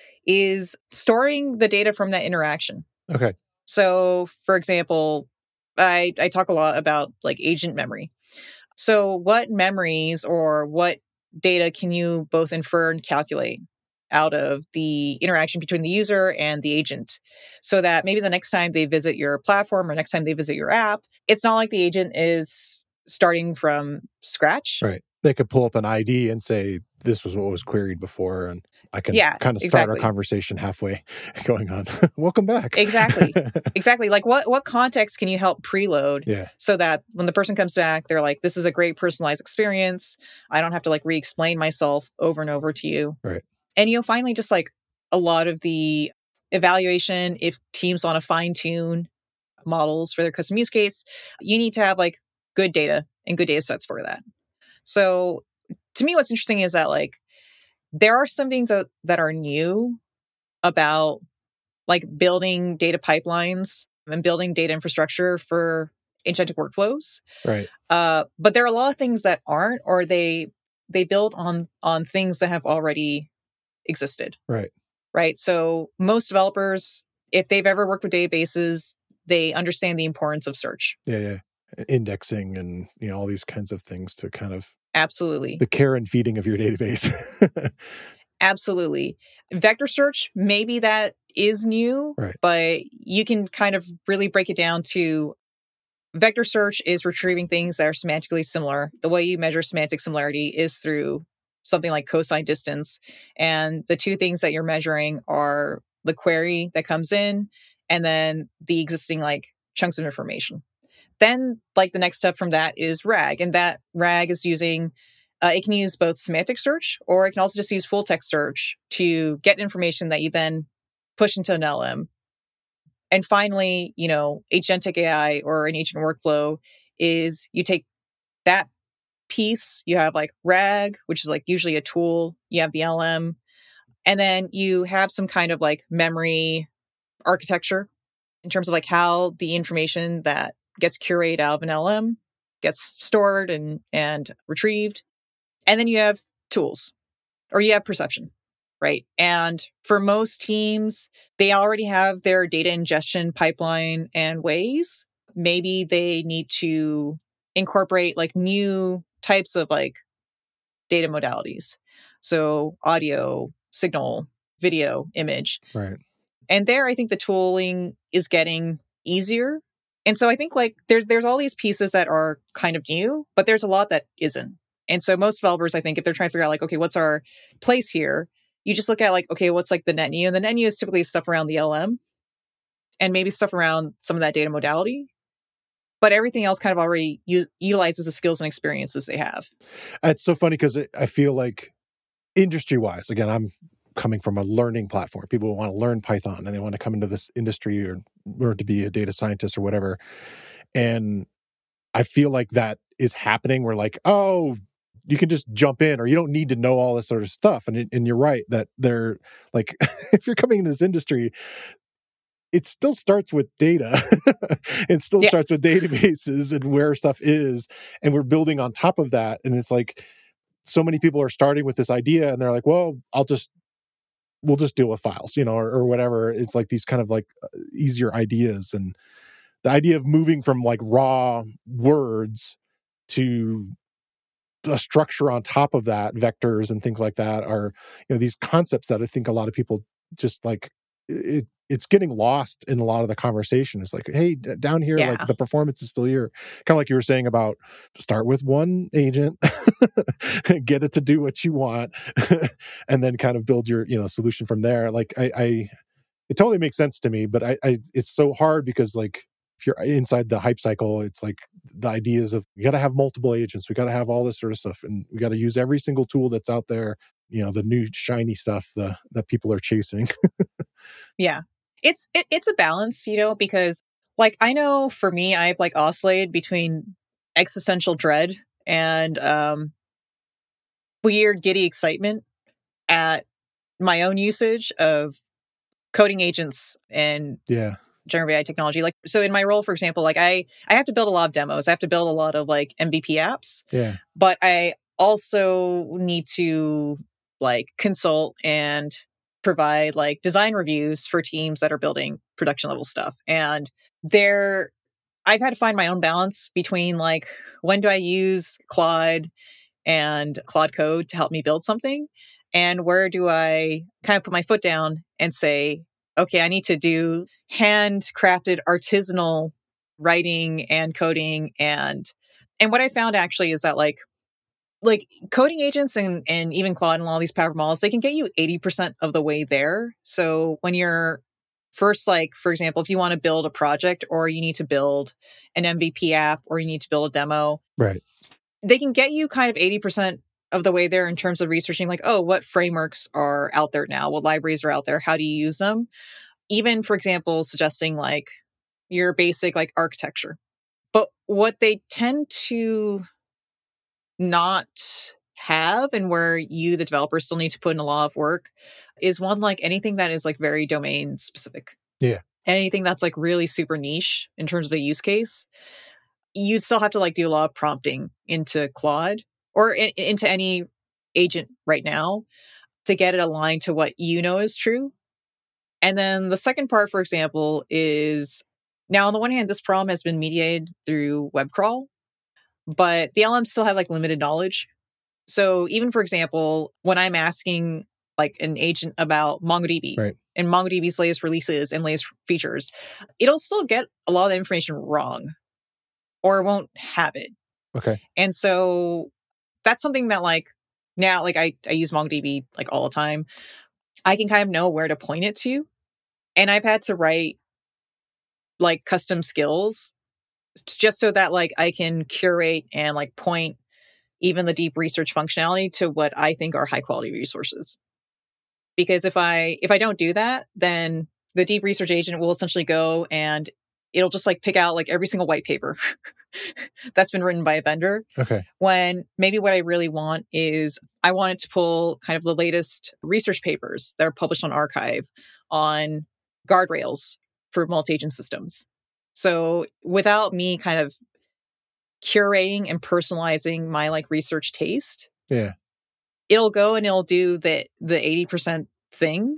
is storing the data from that interaction. Okay. So for example, I, I talk a lot about like agent memory. So what memories or what data can you both infer and calculate out of the interaction between the user and the agent so that maybe the next time they visit your platform or next time they visit your app, it's not like the agent is starting from scratch. Right. They could pull up an I D and say, this was what was queried before. And I can Yeah, kind of start exactly. our conversation halfway going on. Welcome back. Exactly. Exactly. Like what, what context can you help preload Yeah. so that when the person comes back, they're like, this is a great personalized experience. I don't have to like re-explain myself over and over to you. Right. And you'll finally just like a lot of the evaluation, if teams want to fine tune models for their custom use case, you need to have like good data and good data sets for that. So to me, what's interesting is that like there are some things that, that are new about like building data pipelines and building data infrastructure for agentic workflows. Right. Uh, but there are a lot of things that aren't, or they they build on on things that have already existed. Right. Right. So most developers, if they've ever worked with databases, they understand the importance of search. Yeah. Yeah. Indexing and, you know, all these kinds of things to kind of Absolutely. the care and feeding of your database. Absolutely. Vector search, maybe that is new, Right. but you can kind of really break it down to vector search is retrieving things that are semantically similar. The way you measure semantic similarity is through something like cosine distance. And the two things that you're measuring are the query that comes in and then the existing like chunks of information. Then like the next step from that is RAG. And that RAG is using, uh, it can use both semantic search or it can also just use full text search to get information that you then push into an L L M. And finally, you know, agentic A I or an agent workflow is you take that piece, you have like RAG, which is like usually a tool, you have the L L M, and then you have some kind of like memory architecture in terms of like how the information that gets curated out of an L L M gets stored and, and retrieved. And then you have tools or you have perception, right? And for most teams, they already have their data ingestion pipeline and ways. Maybe they need to incorporate like new types of like data modalities. So audio, signal, video, image. Right. And there, I think the tooling is getting easier. And so I think like there's there's all these pieces that are kind of new, but there's a lot that isn't. And so most developers, I think, if they're trying to figure out like, okay, what's our place here? You just look at like, okay, what's like the net new? And the net new is typically stuff around the L L M and maybe stuff around some of that data modality. but everything else kind of already u- utilizes the skills and experiences they have. It's so funny because I feel like industry-wise, again, I'm coming from a learning platform. People want to learn Python and they want to come into this industry or learn to be a data scientist or whatever. And I feel like that is happening. We're like, oh, you can just jump in, or you don't need to know all this sort of stuff. And and you're right that they're like, if you're coming into this industry, it still starts with data. It still Yes. starts with databases and where stuff is, and we're building on top of that. And it's like, so many people are starting with this idea, and they're like, well, I'll just we'll just deal with files, you know, or, or whatever. It's like these kind of like easier ideas, and the idea of moving from like raw words to a structure on top of that, vectors and things like that, are, you know, these concepts that I think a lot of people just like, it, it's getting lost in a lot of the conversation. It's like, hey, d- down here, Yeah. like the performance is still here. Kind of like you were saying about start with one agent, get it to do what you want, and then kind of build your, you know, solution from there. Like I, I it totally makes sense to me, but I, I it's so hard because like if you're inside the hype cycle, it's like the ideas of we got to have multiple agents, we got to have all this sort of stuff, and we got to use every single tool that's out there. You know, the new shiny stuff the, that people are chasing. Yeah. It's it, it's a balance, you know, because like I know for me, I've like oscillated between existential dread and um weird giddy excitement at my own usage of coding agents and Yeah. generative A I technology. Like, so in my role, for example, like I I have to build a lot of demos. I have to build a lot of like M V P apps. Yeah. But I also need to like consult and provide like design reviews for teams that are building production level stuff. And there, I've had to find my own balance between like, when do I use Claude and Claude Code to help me build something? And where do I kind of put my foot down and say, okay, I need to do handcrafted artisanal writing and coding. And, and what I found actually is that like, like coding agents and, and even Claude and all these powerful models, they can get you eighty percent of the way there. So when you're first, like, for example, if you want to build a project or you need to build an M V P app or you need to build a demo, Right. they can get you kind of eighty percent of the way there in terms of researching like, oh, what frameworks are out there now? What libraries are out there? How do you use them? Even, for example, suggesting like your basic like architecture. But what they tend to not have, and where you, the developer, still need to put in a lot of work, is one like anything that is like very domain specific. Yeah. Anything that's like really super niche in terms of a use case, you'd still have to like do a lot of prompting into Claude or in, into any agent right now to get it aligned to what you know is true. And then the second part, for example, is now on the one hand, this problem has been mediated through web crawl, but the L Ms still have like limited knowledge. So even, for example, when I'm asking like an agent about MongoDB Right. and MongoDB's latest releases and latest features, it'll still get a lot of the information wrong or it won't have it. Okay. And so that's something that like now, like I, I use MongoDB like all the time. I can kind of know where to point it to. And I've had to write like custom skills just so that like I can curate and like point even the deep research functionality to what I think are high quality resources. Because if I if I don't do that, then the deep research agent will essentially go and it'll just like pick out like every single white paper that's been written by a vendor. Okay. When maybe what I really want is I wanted to pull kind of the latest research papers that are published on arXiv on guardrails for multi-agent systems. So without me kind of curating and personalizing my like research taste, Yeah. it'll go and it'll do the the eighty percent thing.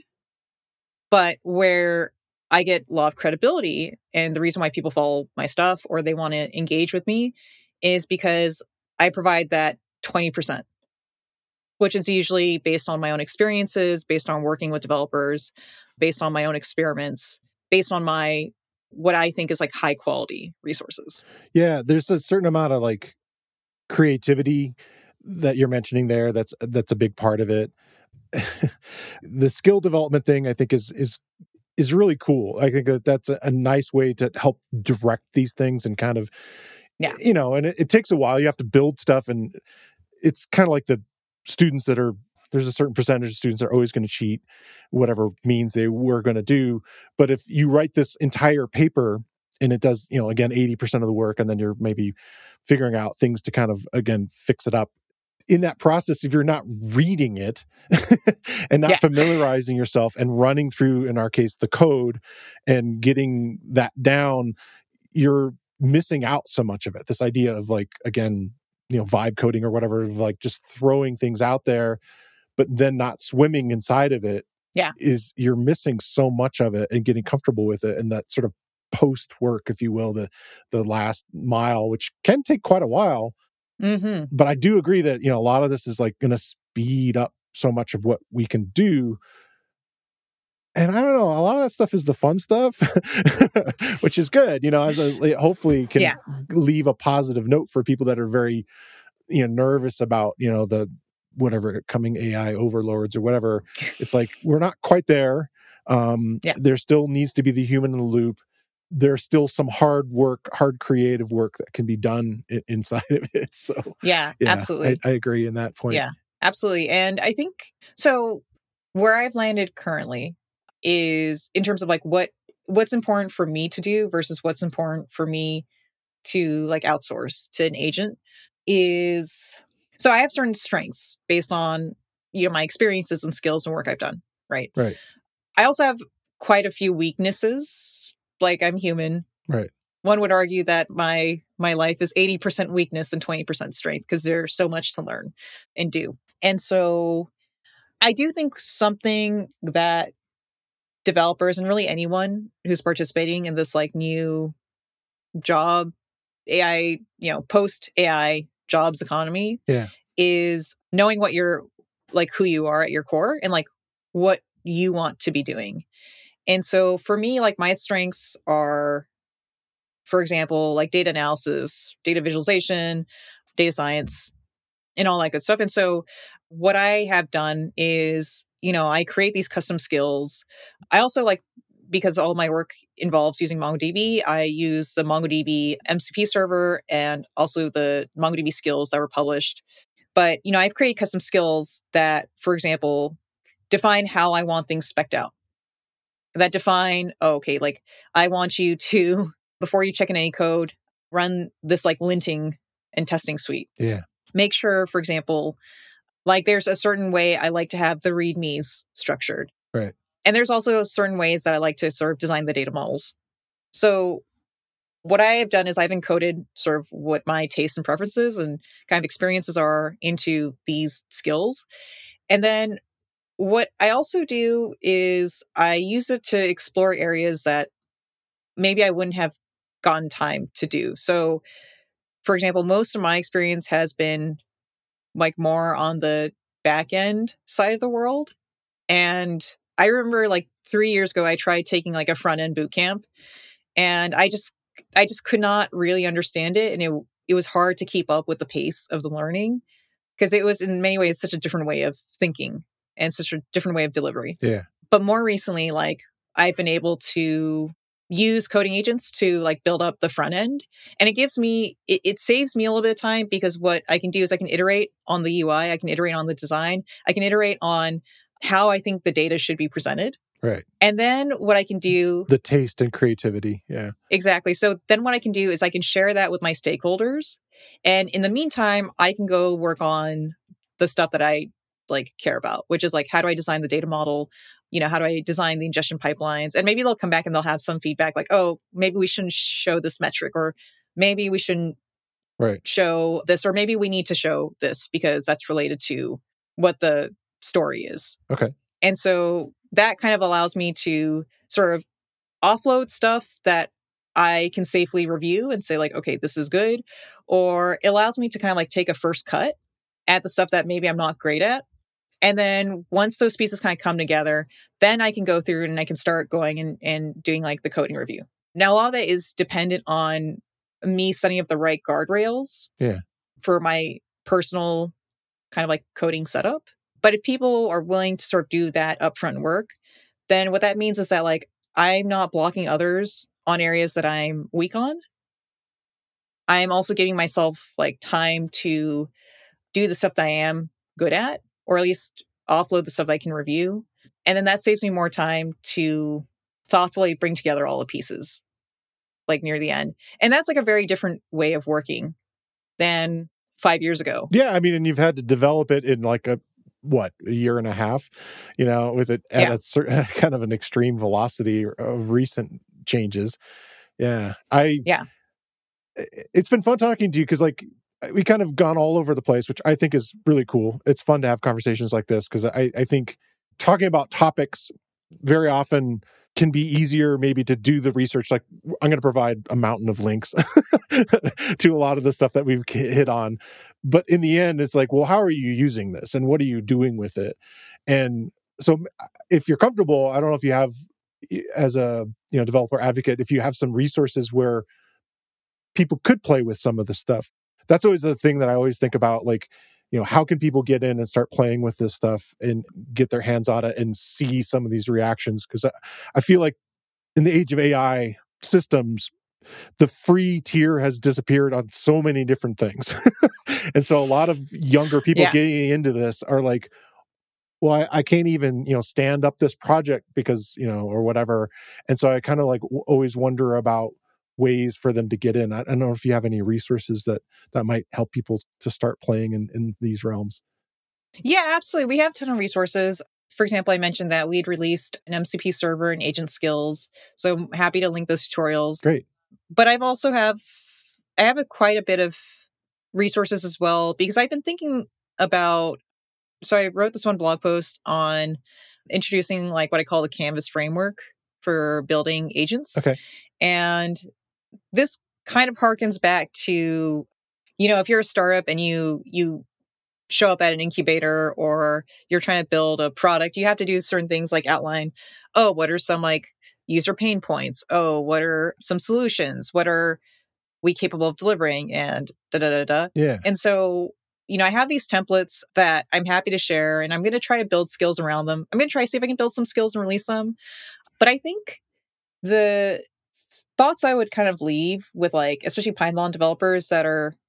But where I get a lot of credibility and the reason why people follow my stuff or they want to engage with me is because I provide that twenty percent, which is usually based on my own experiences, based on working with developers, based on my own experiments, based on my what I think is like high quality resources. Yeah, there's a certain amount of like creativity that you're mentioning there. That's that's a big part of it. The skill development thing, I think, is is is really cool. I think that that's a, a nice way to help direct these things and kind of, Yeah. you know, and it, it takes a while. You have to build stuff, and it's kind of like the students that are, there's a certain percentage of students that are always going to cheat, whatever means they were going to do. But if you write this entire paper and it does, you know, again, eighty percent of the work, and then you're maybe figuring out things to kind of, again, fix it up. In that process, if you're not reading it and not Yeah. familiarizing yourself and running through, in our case, the code and getting that down, you're missing out so much of it. This idea of like, again, you know, vibe coding or whatever, of like just throwing things out there, but then not swimming inside of it. Yeah. Is you're missing so much of it and getting comfortable with it. And that sort of post work, if you will, the, the last mile, which can take quite a while. Mm-hmm. But I do agree that, you know, a lot of this is like going to speed up so much of what we can do. And I don't know, a lot of that stuff is the fun stuff, which is good, you know, as a, hopefully can Yeah. leave a positive note for people that are very, you know, nervous about, you know, the whatever coming A I overlords or whatever. It's like, we're not quite there. Um, Yeah. There still needs to be the human in the loop. There's still some hard work, hard creative work that can be done I- inside of it. So Yeah, yeah, absolutely. I, I agree in that point. Yeah, absolutely. And I think, so where I've landed currently is in terms of like what what's important for me to do versus what's important for me to like outsource to an agent is, so I have certain strengths based on, you know, my experiences and skills and work I've done, right? Right. I also have quite a few weaknesses. Like, I'm human. Right. One would argue that my my life is eighty percent weakness and twenty percent strength because there's so much to learn and do. And so I do think something that developers and really anyone who's participating in this like new job A I, you know, post A I jobs economy Yeah. is knowing what you're like, who you are at your core and like what you want to be doing. And so for me, like my strengths are, for example, like data analysis, data visualization, data science, and all that good stuff. And so what I have done is, you know, I create these custom skills. I also like, because all my work involves using MongoDB, I use the MongoDB M C P server and also the MongoDB skills that were published. But, you know, I've created custom skills that, for example, define how I want things spec'd out. That define, oh, okay, like I want you to, before you check in any code, run this like linting and testing suite. Yeah. Make sure, for example, like there's a certain way I like to have the readmes structured. Right. And there's also certain ways that I like to sort of design the data models. So what I have done is I've encoded sort of what my tastes and preferences and kind of experiences are into these skills. And then what I also do is I use it to explore areas that maybe I wouldn't have gotten time to do. So, for example, most of my experience has been like more on the back end side of the world. And I remember like three years ago, I tried taking like a front end boot camp, and I just, I just could not really understand it. And it, it was hard to keep up with the pace of the learning because it was in many ways such a different way of thinking and such a different way of delivery. Yeah. But more recently, like I've been able to use coding agents to like build up the front end. And it gives me, it, it saves me a little bit of time because what I can do is I can iterate on the U I, I can iterate on the design, I can iterate on how I think the data should be presented. Right. And then what I can do, the taste and creativity. Yeah. Exactly. So then what I can do is I can share that with my stakeholders. And in the meantime, I can go work on the stuff that I like care about, which is like, how do I design the data model? You know, how do I design the ingestion pipelines? And maybe they'll come back and they'll have some feedback like, oh, maybe we shouldn't show this metric, or maybe we shouldn't right. show this, or maybe we need to show this because that's related to what the story is. Okay. And so that kind of allows me to sort of offload stuff that I can safely review and say like, okay, this is good. Or it allows me to kind of like take a first cut at the stuff that maybe I'm not great at. And then once those pieces kind of come together, then I can go through and I can start going and, and doing like the coding review. Now, a lot of that is dependent on me setting up the right guardrails yeah. for my personal kind of like coding setup. But if people are willing to sort of do that upfront work, then what that means is that like I'm not blocking others on areas that I'm weak on. I'm also giving myself like time to do the stuff that I am good at, or at least offload the stuff I can review. And then that saves me more time to thoughtfully bring together all the pieces, like near the end. And that's like a very different way of working than five years ago. Yeah, I mean, and you've had to develop it in like a, what, a year and a half, you know, with it at Yeah. a certain kind of an extreme velocity of recent changes. Yeah. I, Yeah. it's been fun talking to you because like we kind of gone all over the place, which I think is really cool. It's fun to have conversations like this because I, I think talking about topics very often can be easier maybe to do the research. Like I'm going to provide a mountain of links to a lot of the stuff that we've hit on. But in the end, it's like, well, how are you using this and what are you doing with it? And so if you're comfortable, I don't know if you have, as a you know developer advocate, if you have some resources where people could play with some of the stuff. That's always the thing that I always think about, like, you know, how can people get in and start playing with this stuff and get their hands on it and see some of these reactions? Because I, I feel like in the age of A I systems, the free tier has disappeared on so many different things. And so a lot of younger people Yeah. getting into this are like, well, I, I can't even, you know, stand up this project because, you know, or whatever. And so I kind of like w- always wonder about ways for them to get in. I, I don't know if you have any resources that that might help people to start playing in, in these realms. Yeah, absolutely. We have a ton of resources. For example, I mentioned that we'd released an M C P server and agent skills. So I'm happy to link those tutorials. Great. But I've also have I have a, quite a bit of resources as well because I've been thinking about. So I wrote this one blog post on introducing like what I call the Canvas framework for building agents. Okay. And this kind of harkens back to, you know, if you're a startup and you you show up at an incubator or you're trying to build a product, you have to do certain things like outline, oh, what are some like user pain points? Oh, what are some solutions? What are we capable of delivering? And da da da da. Yeah. And so, you know, I have these templates that I'm happy to share and I'm going to try to build skills around them. I'm going to try to see if I can build some skills and release them. But I think the thoughts I would kind of leave with like, especially Python developers that are,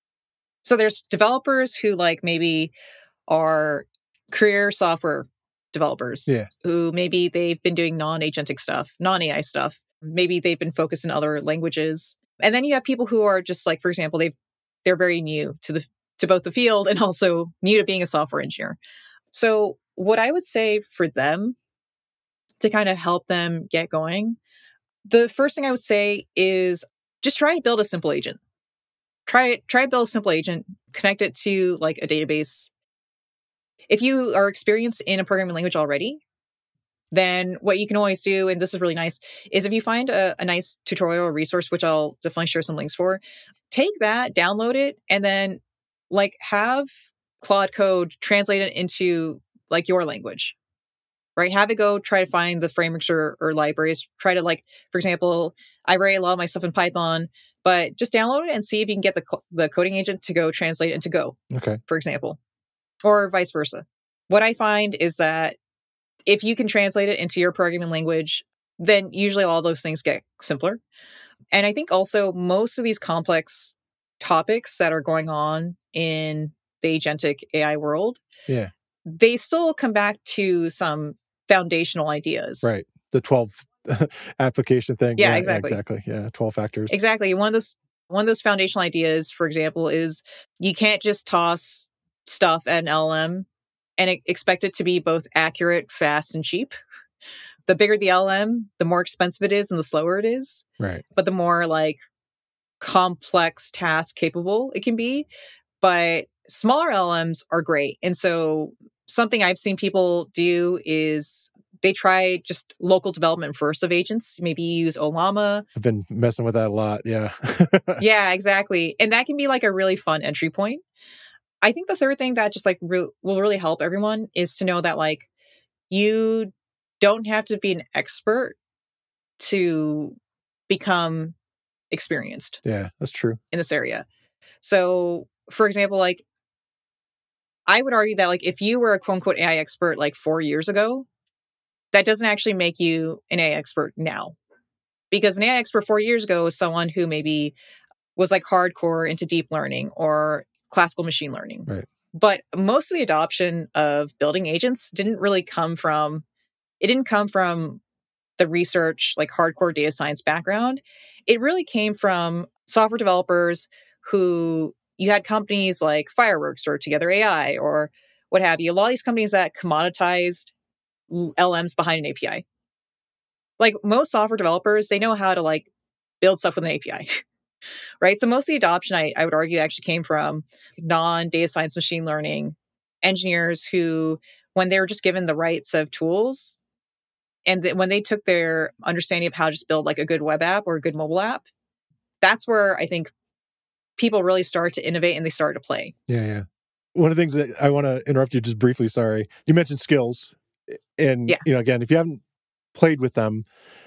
so there's developers who like maybe are career software developers Yeah. who maybe they've been doing non-agentic stuff, non-A I stuff. Maybe they've been focused in other languages. And then you have people who are just like, for example, they've they're very new to the to both the field and also new to being a software engineer. So what I would say for them to kind of help them get going, the first thing I would say is just try to build a simple agent. Try try to build a simple agent, connect it to like a database. If you are experienced in a programming language already, then what you can always do, and this is really nice, is if you find a, a nice tutorial or resource, which I'll definitely share some links for, take that, download it, and then like have Claude Code translate it into like your language, right? Have it go try to find the frameworks or, or libraries. Try to like, for example, I write a lot of my stuff in Python, but just download it and see if you can get the the coding agent to go translate it into Go, Okay. for example, or vice versa. What I find is that if you can translate it into your programming language, then usually all those things get simpler. And I think also most of these complex topics that are going on in the agentic A I world, Yeah. they still come back to some foundational ideas. Right. The twelve application thing. Yeah, Yeah, exactly. Yeah, exactly. Yeah. twelve factors. Exactly. One of those one of those foundational ideas, for example, is you can't just toss stuff at an L L M and e- expect it to be both accurate, fast, and cheap. The bigger the L L M, the more expensive it is and the slower it is. Right. But the more like complex task capable it can be. But smaller L L Ms are great. And so something I've seen people do is they try just local development first of agents. Maybe use Olama. I've been messing with that a lot. Yeah. Yeah, exactly. And that can be like a really fun entry point. I think the third thing that just like re- will really help everyone is to know that like you don't have to be an expert to become experienced Yeah, that's true. in this area. So, for example, like I would argue that like if you were a quote unquote A I expert like four years ago, that doesn't actually make you an A I expert now. Because an A I expert four years ago was someone who maybe was like hardcore into deep learning or classical machine learning. Right. But most of the adoption of building agents didn't really come from, it didn't come from the research, like hardcore data science background. It really came from software developers who, you had companies like Fireworks or Together A I or what have you. A lot of these companies that commoditized L Ms behind an A P I. Like most software developers, they know how to like build stuff with an A P I. Right. So most of the adoption, I, I would argue, actually came from non-data science machine learning engineers who, when they were just given the right set of tools, and th- when they took their understanding of how to just build like a good web app or a good mobile app, that's where I think people really started to innovate and they started to play. Yeah, yeah. One of the things that I want to interrupt you just briefly, sorry. You mentioned skills. And, Yeah. you know, again, if you haven't played with them,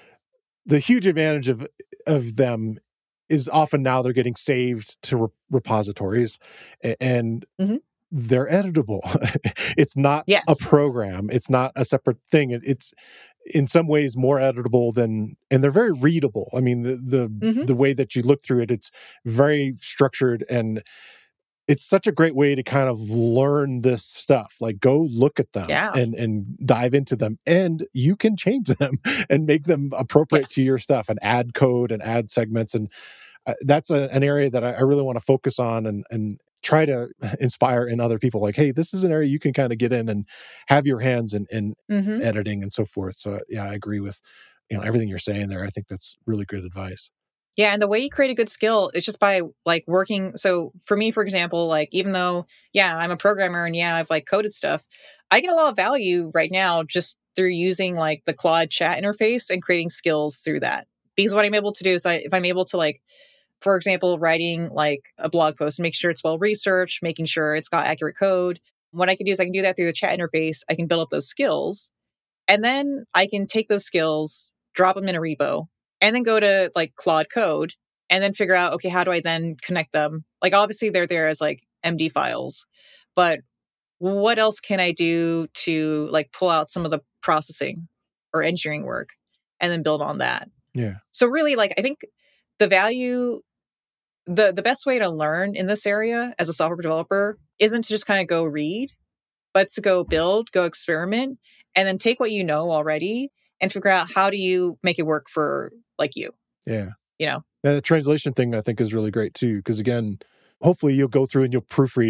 the huge advantage of of them is often now they're getting saved to re- repositories and Mhm. they're editable. It's not Yes. a program. It's not a separate thing. It, it's in some ways more editable than, and they're very readable. I mean, the the Mhm. the way that you look through it, it's very structured, and it's such a great way to kind of learn this stuff. Like, go look at them Yeah. and and dive into them, and you can change them and make them appropriate Yes. to your stuff, and add code and add segments. And uh, that's a, an area that I, I really want to focus on and and try to inspire in other people. Like, hey, this is an area you can kind of get in and have your hands in, in Mhm. editing and so forth. So yeah, I agree with you know everything you're saying there. I think that's really good advice. Yeah, and the way you create a good skill is just by like working. So for me, for example, like even though, yeah, I'm a programmer and yeah, I've like coded stuff, I get a lot of value right now just through using like the Claude chat interface and creating skills through that. Because what I'm able to do is I, if I'm able to like, for example, writing like a blog post, make sure it's well researched, making sure it's got accurate code. What I can do is I can do that through the chat interface. I can build up those skills, and then I can take those skills, drop them in a repo, and then go to like Claude Code and then figure out, okay, how do I then connect them? Like, obviously, they're there as like M D files, but what else can I do to like pull out some of the processing or engineering work and then build on that? Yeah. So, really, like, I think the value, the, the best way to learn in this area as a software developer isn't to just kind of go read, but to go build, go experiment, and then take what you know already and figure out how do you make it work for like you. Yeah. You know? And the translation thing I think is really great too, because again, hopefully you'll go through and you'll proofread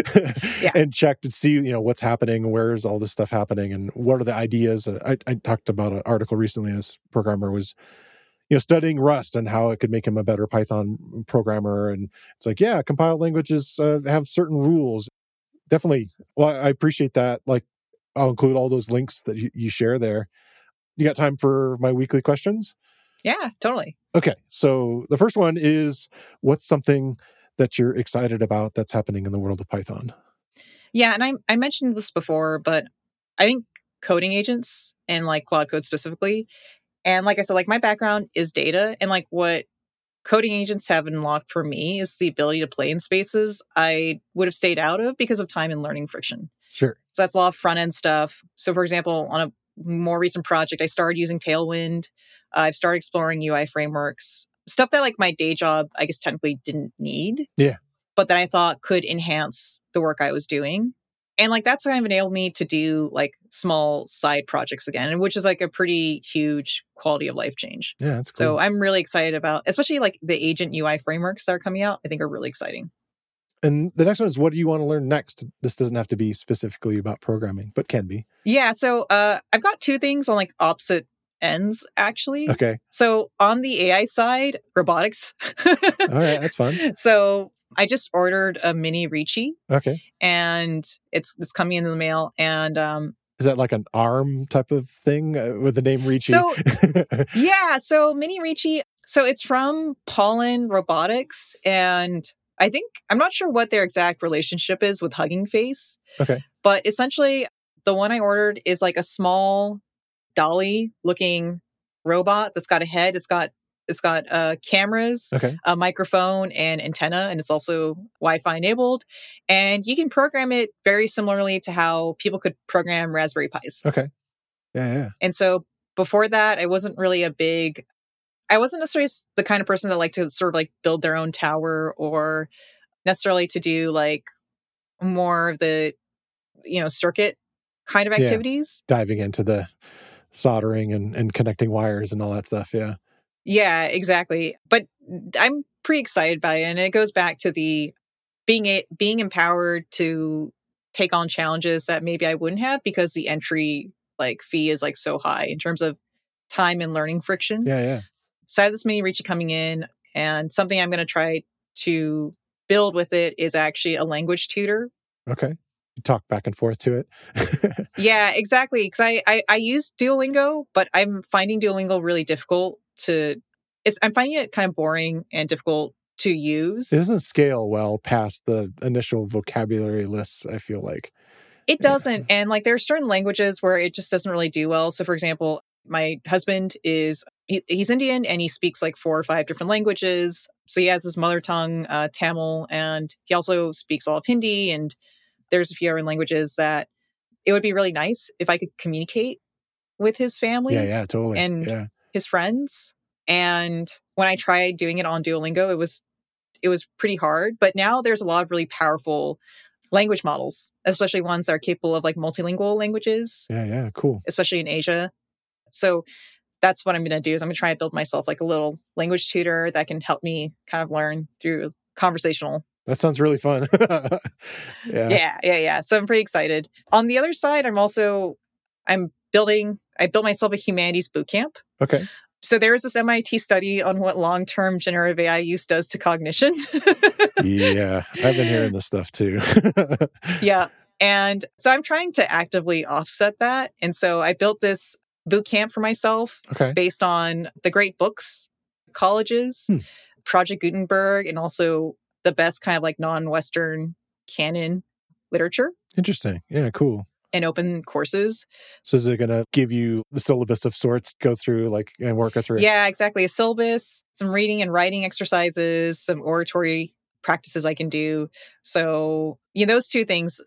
it Yeah. and check to see, you know, what's happening, where is all this stuff happening, and what are the ideas. I, I talked about an article recently. This programmer was, you know, studying Rust and how it could make him a better Python programmer. And it's like, yeah, compiled languages uh, have certain rules. Definitely. Well, I appreciate that. Like, I'll include all those links that you, you share there. You got time for my weekly questions? Yeah, totally. Okay. So the first one is, what's something that you're excited about that's happening in the world of Python? Yeah, and I I mentioned this before, but I think coding agents and like Claude Code specifically, and like I said, like my background is data, and like what coding agents have unlocked for me is the ability to play in spaces I would have stayed out of because of time and learning friction. Sure. So that's a lot of front end stuff. So for example, on a more recent project, I started using Tailwind. Uh, I've started exploring U I frameworks, stuff that like my day job, I guess technically didn't need. Yeah. But that I thought could enhance the work I was doing. And like that's kind of enabled me to do like small side projects again, which is like a pretty huge quality of life change. Yeah, that's cool. So I'm really excited about, especially like the agent U I frameworks that are coming out, I think are really exciting. And the next one is, what do you want to learn next? This doesn't have to be specifically about programming, but can be. Yeah. So uh, I've got two things on like opposite ends, actually. Okay. So on the A I side, robotics. All right. That's fun. So I just ordered a mini Ricci. Okay. And it's it's coming in the mail. And um, is that like an ARM type of thing uh, with the name Ricci? So yeah. So mini Ricci. So it's from Pollen Robotics, and I think, I'm not sure what their exact relationship is with Hugging Face. Okay. But essentially, the one I ordered is like a small dolly looking robot that's got a head. It's got it's got uh, cameras, okay. a microphone, and antenna, and it's also Wi-Fi enabled. And you can program it very similarly to how people could program Raspberry Pis. Okay. Yeah, yeah. And so before that, I wasn't really a big, I wasn't necessarily the kind of person that liked to sort of like build their own tower or necessarily to do like more of the, you know, circuit kind of Yeah. activities. Diving into the soldering and, and connecting wires and all that stuff. Yeah. Yeah, exactly. But I'm pretty excited by it. And it goes back to the being a, being empowered to take on challenges that maybe I wouldn't have because the entry like fee is like so high in terms of time and learning friction. Yeah, yeah. So I have this mini Reachy coming in, and something I'm going to try to build with it is actually a language tutor. Okay. You talk back and forth to it. Yeah, exactly. Because I, I I use Duolingo, but I'm finding Duolingo really difficult to. It's I'm finding it kind of boring and difficult to use. It doesn't scale well past the initial vocabulary lists, I feel like. It doesn't. Yeah. And like there are certain languages where it just doesn't really do well. So for example, my husband is, he, he's Indian and he speaks like four or five different languages. So he has his mother tongue, uh, Tamil, and he also speaks all of Hindi. And there's a few other languages that it would be really nice if I could communicate with his family. Yeah, yeah, totally. And yeah. his friends. And when I tried doing it on Duolingo, it was, it was pretty hard. But now there's a lot of really powerful language models, especially ones that are capable of like multilingual languages. Yeah, yeah, cool. Especially in Asia. So that's what I'm going to do is I'm going to try and build myself like a little language tutor that can help me kind of learn through conversational. That sounds really fun. yeah. Yeah, yeah, yeah. So I'm pretty excited. On the other side, I'm also, I'm building, I built myself a humanities bootcamp. Okay. So there is this M I T study on what long-term generative A I use does to cognition. Yeah, I've been hearing this stuff too. Yeah. And so I'm trying to actively offset that. And so I built this boot camp for myself okay. based on the great books, colleges, hmm. Project Gutenberg, and also the best kind of like non-Western canon literature. Interesting. Yeah, cool. And open courses. So is it going to give you a syllabus of sorts, go through like and work through? Yeah, exactly. A syllabus, some reading and writing exercises, some oratory practices I can do. So, you know, those two things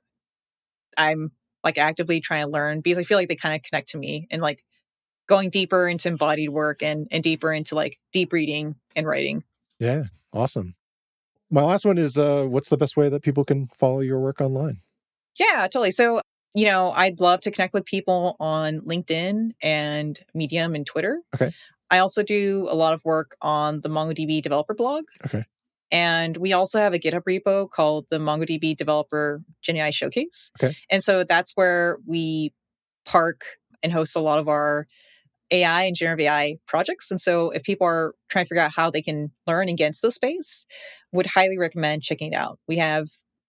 I'm like actively trying to learn because I feel like they kind of connect to me and like going deeper into embodied work and, and deeper into like deep reading and writing. Yeah. Awesome. My last one is, uh, what's the best way that people can follow your work online? Yeah, totally. So, you know, I'd love to connect with people on LinkedIn and Medium and Twitter. Okay. I also do a lot of work on the MongoDB developer blog. Okay. And we also have a GitHub repo called the MongoDB Developer GenAI Showcase. Okay. And so that's where we park and host a lot of our A I and generative A I projects. And so if people are trying to figure out how they can learn and get into the space, would highly recommend checking it out. We have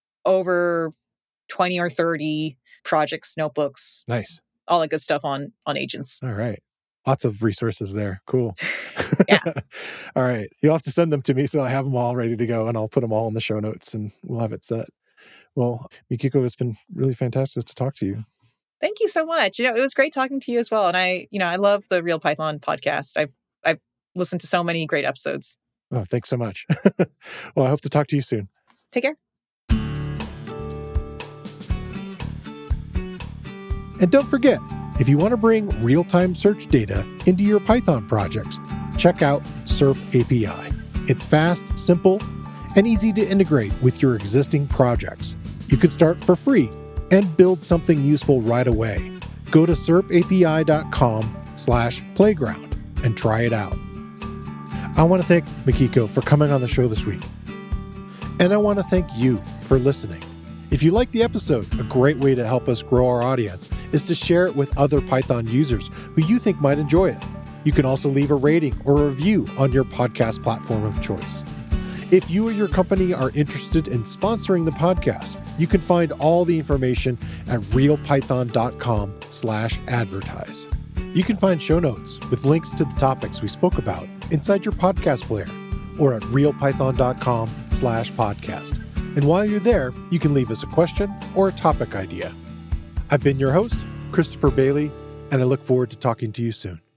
over twenty or thirty projects, notebooks. Nice. All that good stuff on on agents. All right. Lots of resources there. Cool. Yeah. All right. You'll have to send them to me so I have them all ready to go and I'll put them all in the show notes and we'll have it set. Well, Mikiko, it's been really fantastic to talk to you. Thank you so much. You know, it was great talking to you as well. And I, you know, I love the Real Python podcast. I've I've listened to so many great episodes. Oh, thanks so much. Well, I hope to talk to you soon. Take care. And don't forget, if you want to bring real-time search data into your Python projects, check out SERP A P I. It's fast, simple, and easy to integrate with your existing projects. You could start for free and build something useful right away. Go to serpapi.com slash playground and try it out. I want to thank Mikiko for coming on the show this week. And I want to thank you for listening. If you like the episode, a great way to help us grow our audience is to share it with other Python users who you think might enjoy it. You can also leave a rating or a review on your podcast platform of choice. If you or your company are interested in sponsoring the podcast, you can find all the information at realpython.com slash advertise. You can find show notes with links to the topics we spoke about inside your podcast player or at realpython.com slash podcast. And while you're there, you can leave us a question or a topic idea. I've been your host, Christopher Bailey, and I look forward to talking to you soon.